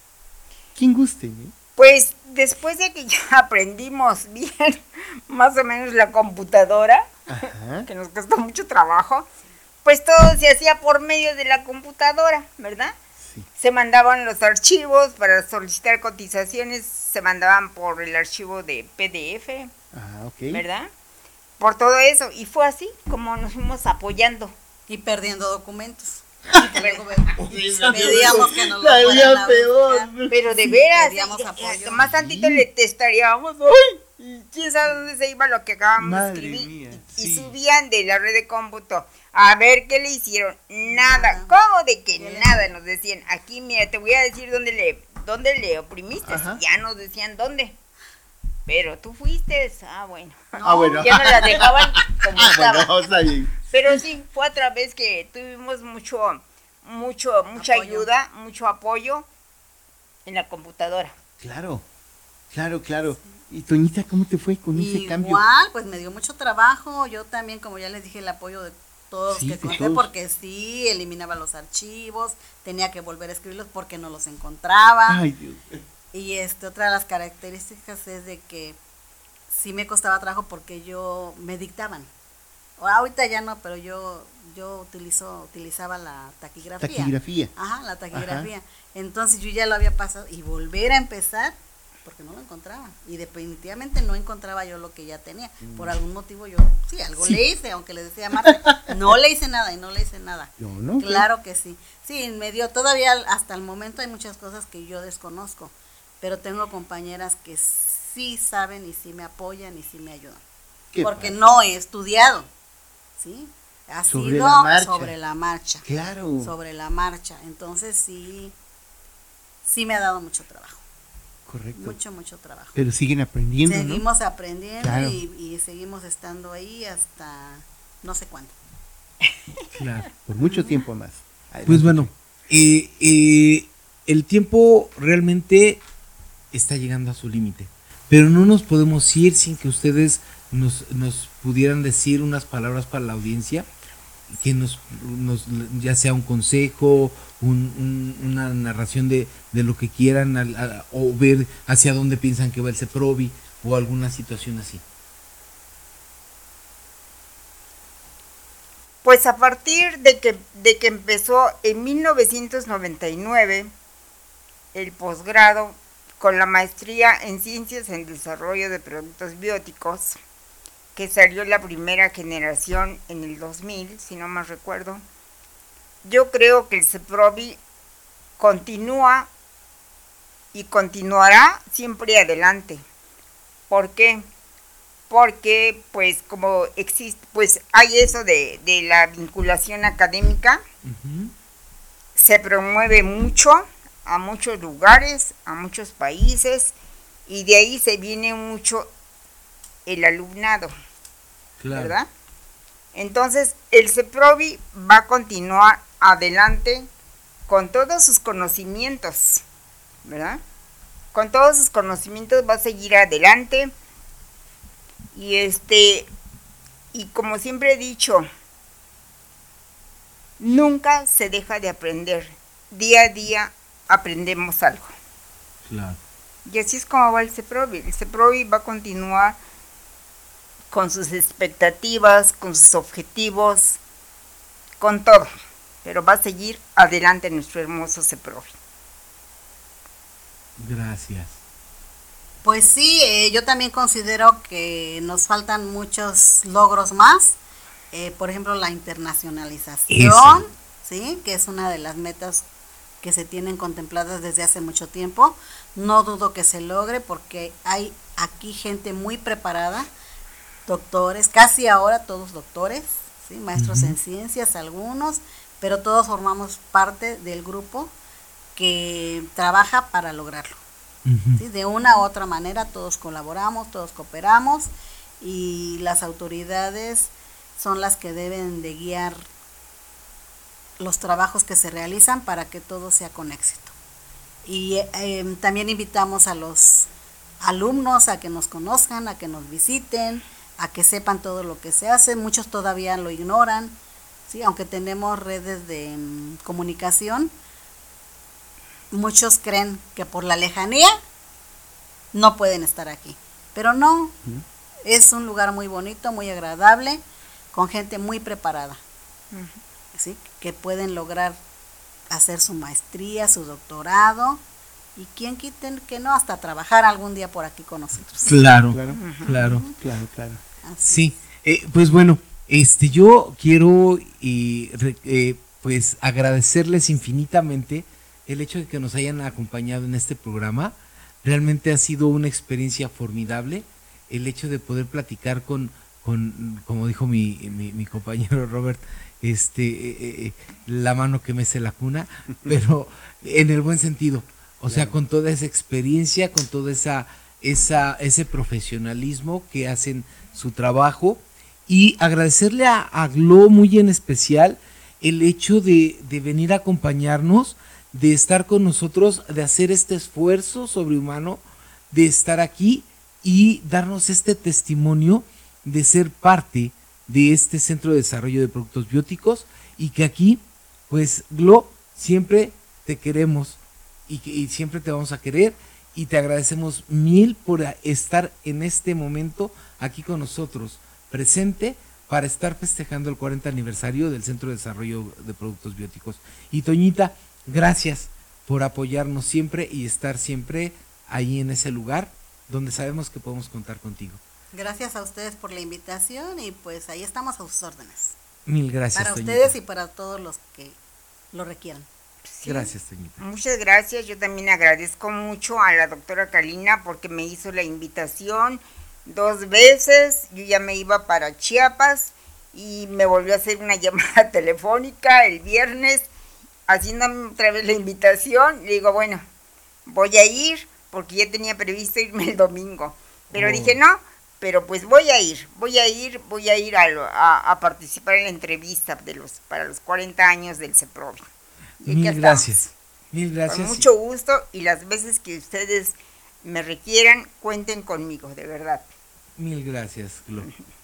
¿Quién guste? ¿eh? Pues después de que ya aprendimos bien más o menos la computadora, Ajá. que nos costó mucho trabajo, pues todo se hacía por medio de la computadora, ¿verdad? Sí. Se mandaban los archivos para solicitar cotizaciones, se mandaban por el archivo de P D F, Ah, ok. ¿verdad? Por todo eso, y fue así como nos fuimos apoyando. Y perdiendo documentos. Que Pero- luego ve- Sí, no, pedíamos que nos lo sabía fueran a peor. buscar. Pero de Sí, veras, pedíamos y- y- apoyo. más tantito le testaríamos, ¡ay! Y quién sabe dónde se iba lo que acabamos Madre de escribir. mía, y, sí. y subían de la red de cómputo A ver, ¿qué le hicieron? Nada. ¿Cómo de que nada? Nos decían, aquí, mira, te voy a decir dónde le, dónde le oprimiste. Ajá. Ya nos decían dónde. Pero tú fuiste. Ah, bueno. Ah, bueno. Ya nos la dejaban como Ah, estaba. bueno, está bien. Pero sí, fue a través que tuvimos mucho, mucho, mucha Apoyo. ayuda, mucho apoyo en la computadora. Claro, claro, claro. ¿Y Toñita, cómo te fue con ese cambio? Igual, pues me dio mucho trabajo. Yo también, como ya les dije, el apoyo de todos Sí, los de que conté, todos. porque sí, eliminaba los archivos, tenía que volver a escribirlos porque no los encontraba. Ay, Dios. Y este, otra de las características es de que sí me costaba trabajo porque yo me dictaban. Ahorita ya no, pero yo yo utilizo utilizaba la taquigrafía. Taquigrafía. Ajá, la taquigrafía. Entonces yo ya lo había pasado y volver a empezar porque no lo encontraba. Y definitivamente no encontraba yo lo que ya tenía. Por algún motivo yo, sí, algo Sí. le hice, aunque le decía a Marta, no le hice nada y no le hice nada. Yo no. Claro que sí. Sí, me dio, todavía hasta el momento hay muchas cosas que yo desconozco, pero tengo compañeras que sí saben y sí me apoyan y sí me ayudan. Qué Porque padre. no he estudiado, ¿sí? Ha Sobre sido la marcha. sobre la marcha. Claro. Sobre la marcha. Entonces sí, sí me ha dado mucho trabajo. Correcto. Mucho, mucho trabajo. Pero siguen aprendiendo, ¿no? Seguimos aprendiendo Claro. y, y seguimos estando ahí hasta no sé cuándo. Claro. Por mucho tiempo más. Adelante. Pues bueno, eh, eh, el tiempo realmente está llegando a su límite, pero no nos podemos ir sin que ustedes nos, nos pudieran decir unas palabras para la audiencia, que nos, nos ya sea un consejo, un, un- una narración de, de lo que quieran al- a- o ver hacia dónde piensan que va el CEPROVI o alguna situación así. Pues a partir de que, de que empezó en mil novecientos noventa y nueve el posgrado con la maestría en Ciencias en Desarrollo de Productos Bióticos, que salió la primera generación en el dos mil, si no mal recuerdo, yo creo que el CEPROVI continúa y continuará siempre adelante. ¿Por qué? Porque pues como existe, pues hay eso de, de la vinculación académica, Ujú. se promueve mucho a muchos lugares, a muchos países, y de ahí se viene mucho el alumnado, Claro. ¿verdad? Entonces, el CEPROVI va a continuar adelante con todos sus conocimientos, ¿verdad? Con todos sus conocimientos va a seguir adelante. Y este, y como siempre he dicho, nunca se deja de aprender. Día a día aprendemos algo. Claro. Y así es como va el CEPROVI. El CEPROVI va a continuar con sus expectativas, con sus objetivos, con todo. Pero va a seguir adelante nuestro hermoso CEPROVI. Gracias. Pues sí, eh, yo también considero que nos faltan muchos logros más. Eh, por ejemplo, la internacionalización, Eso. sí, que es una de las metas que se tienen contempladas desde hace mucho tiempo. No dudo que se logre porque hay aquí gente muy preparada, doctores, casi ahora todos doctores, sí, maestros Ujú. en ciencias algunos, pero todos formamos parte del grupo que trabaja para lograrlo. Ujú. ¿Sí? De una u otra manera todos colaboramos, todos cooperamos y las autoridades son las que deben de guiar los trabajos que se realizan para que todo sea con éxito. Y eh, también invitamos a los alumnos a que nos conozcan, a que nos visiten, a que sepan todo lo que se hace. Muchos todavía lo ignoran, ¿sí? Aunque tenemos redes de mm, comunicación, muchos creen que por la lejanía no pueden estar aquí, pero no, es un lugar muy bonito, muy agradable, con gente muy preparada, ¿sí? Que pueden lograr hacer su maestría, su doctorado, y quien quiten que no, hasta trabajar algún día por aquí con nosotros. Claro, Claro, claro. claro, claro. Así Sí, eh, pues bueno, este yo quiero y re- eh, pues agradecerles infinitamente el hecho de que nos hayan acompañado en este programa. Realmente ha sido una experiencia formidable el hecho de poder platicar con, con como dijo mi, mi, mi compañero Robert, este, eh, eh, la mano que mece la cuna, pero en el buen sentido, o sea, con toda esa experiencia, con toda esa, esa, ese profesionalismo que hacen su trabajo, y agradecerle a, a Glo muy en especial el hecho de, de venir a acompañarnos, de estar con nosotros, de hacer este esfuerzo sobrehumano, de estar aquí y darnos este testimonio de ser parte de este Centro de Desarrollo de Productos Bióticos, y que aquí, pues, Glo, siempre te queremos y, que, y siempre te vamos a querer, y te agradecemos mil por estar en este momento aquí con nosotros, presente, para estar festejando el cuarenta aniversario del Centro de Desarrollo de Productos Bióticos. Y Toñita, gracias por apoyarnos siempre y estar siempre ahí en ese lugar donde sabemos que podemos contar contigo. Gracias a ustedes por la invitación y pues ahí estamos a sus órdenes. Mil gracias, Para Toñita. ustedes y para todos los que lo requieran. Sí. Gracias, Toñita. Muchas gracias. Yo también agradezco mucho a la doctora Carlina porque me hizo la invitación dos veces. Yo ya me iba para Chiapas y me volvió a hacer una llamada telefónica el viernes haciéndome otra vez la invitación. Le digo, bueno, voy a ir porque ya tenía previsto irme el domingo. Pero oh. dije, no, pero pues voy a ir, voy a ir, voy a ir a, a, a participar en la entrevista de los para los cuarenta años del CEPROBI. Mil gracias, mil gracias. Con mucho gusto, y las veces que ustedes me requieran, cuenten conmigo, de verdad. Mil gracias, Glo.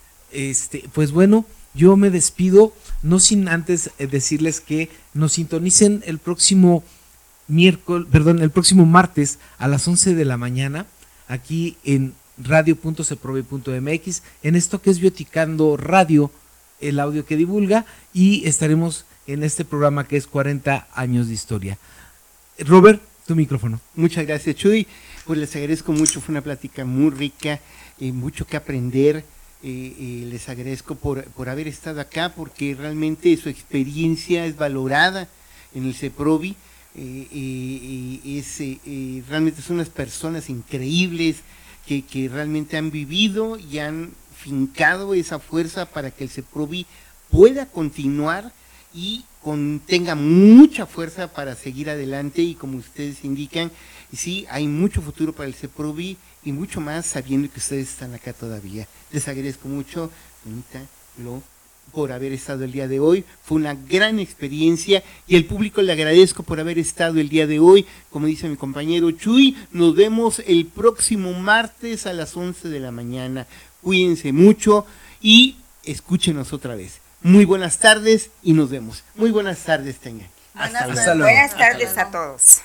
Este, pues bueno, yo me despido, no sin antes decirles que nos sintonicen el próximo miércoles, perdón, el próximo martes a las once de la mañana, aquí en radio punto ceprobi punto m x, en esto que es Bioticando Radio, el audio que divulga, y estaremos en este programa que es cuarenta años de historia. Robert, tu micrófono. Muchas gracias, Chuy. Pues les agradezco mucho, fue una plática muy rica, eh, mucho que aprender. Eh, eh, les agradezco por, por haber estado acá, porque realmente su experiencia es valorada en el CEPROBI. Eh, eh, eh, es, eh, eh, realmente son unas personas increíbles que, que realmente han vivido y han fincado esa fuerza para que el CEPROBI pueda continuar y con, tenga mucha fuerza para seguir adelante, y como ustedes indican, sí, hay mucho futuro para el CEPROBI y mucho más sabiendo que ustedes están acá todavía. Les agradezco mucho, Anita, Glo, por haber estado el día de hoy. Fue una gran experiencia, y al público le agradezco por haber estado el día de hoy. Como dice mi compañero Chuy, nos vemos el próximo martes a las once de la mañana. Cuídense mucho y escúchenos otra vez. Muy buenas tardes y nos vemos. Muy buenas tardes, tengan. Hasta luego. Buenas tardes a todos.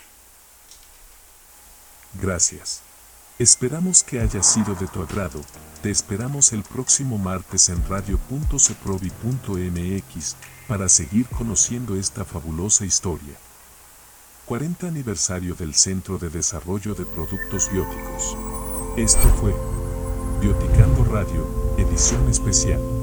Gracias. Esperamos que haya sido de tu agrado. Te esperamos el próximo martes en radio punto ceprobi punto m x para seguir conociendo esta fabulosa historia. cuarenta aniversario del Centro de Desarrollo de Productos Bióticos. Esto fue Bioticando Radio, edición especial.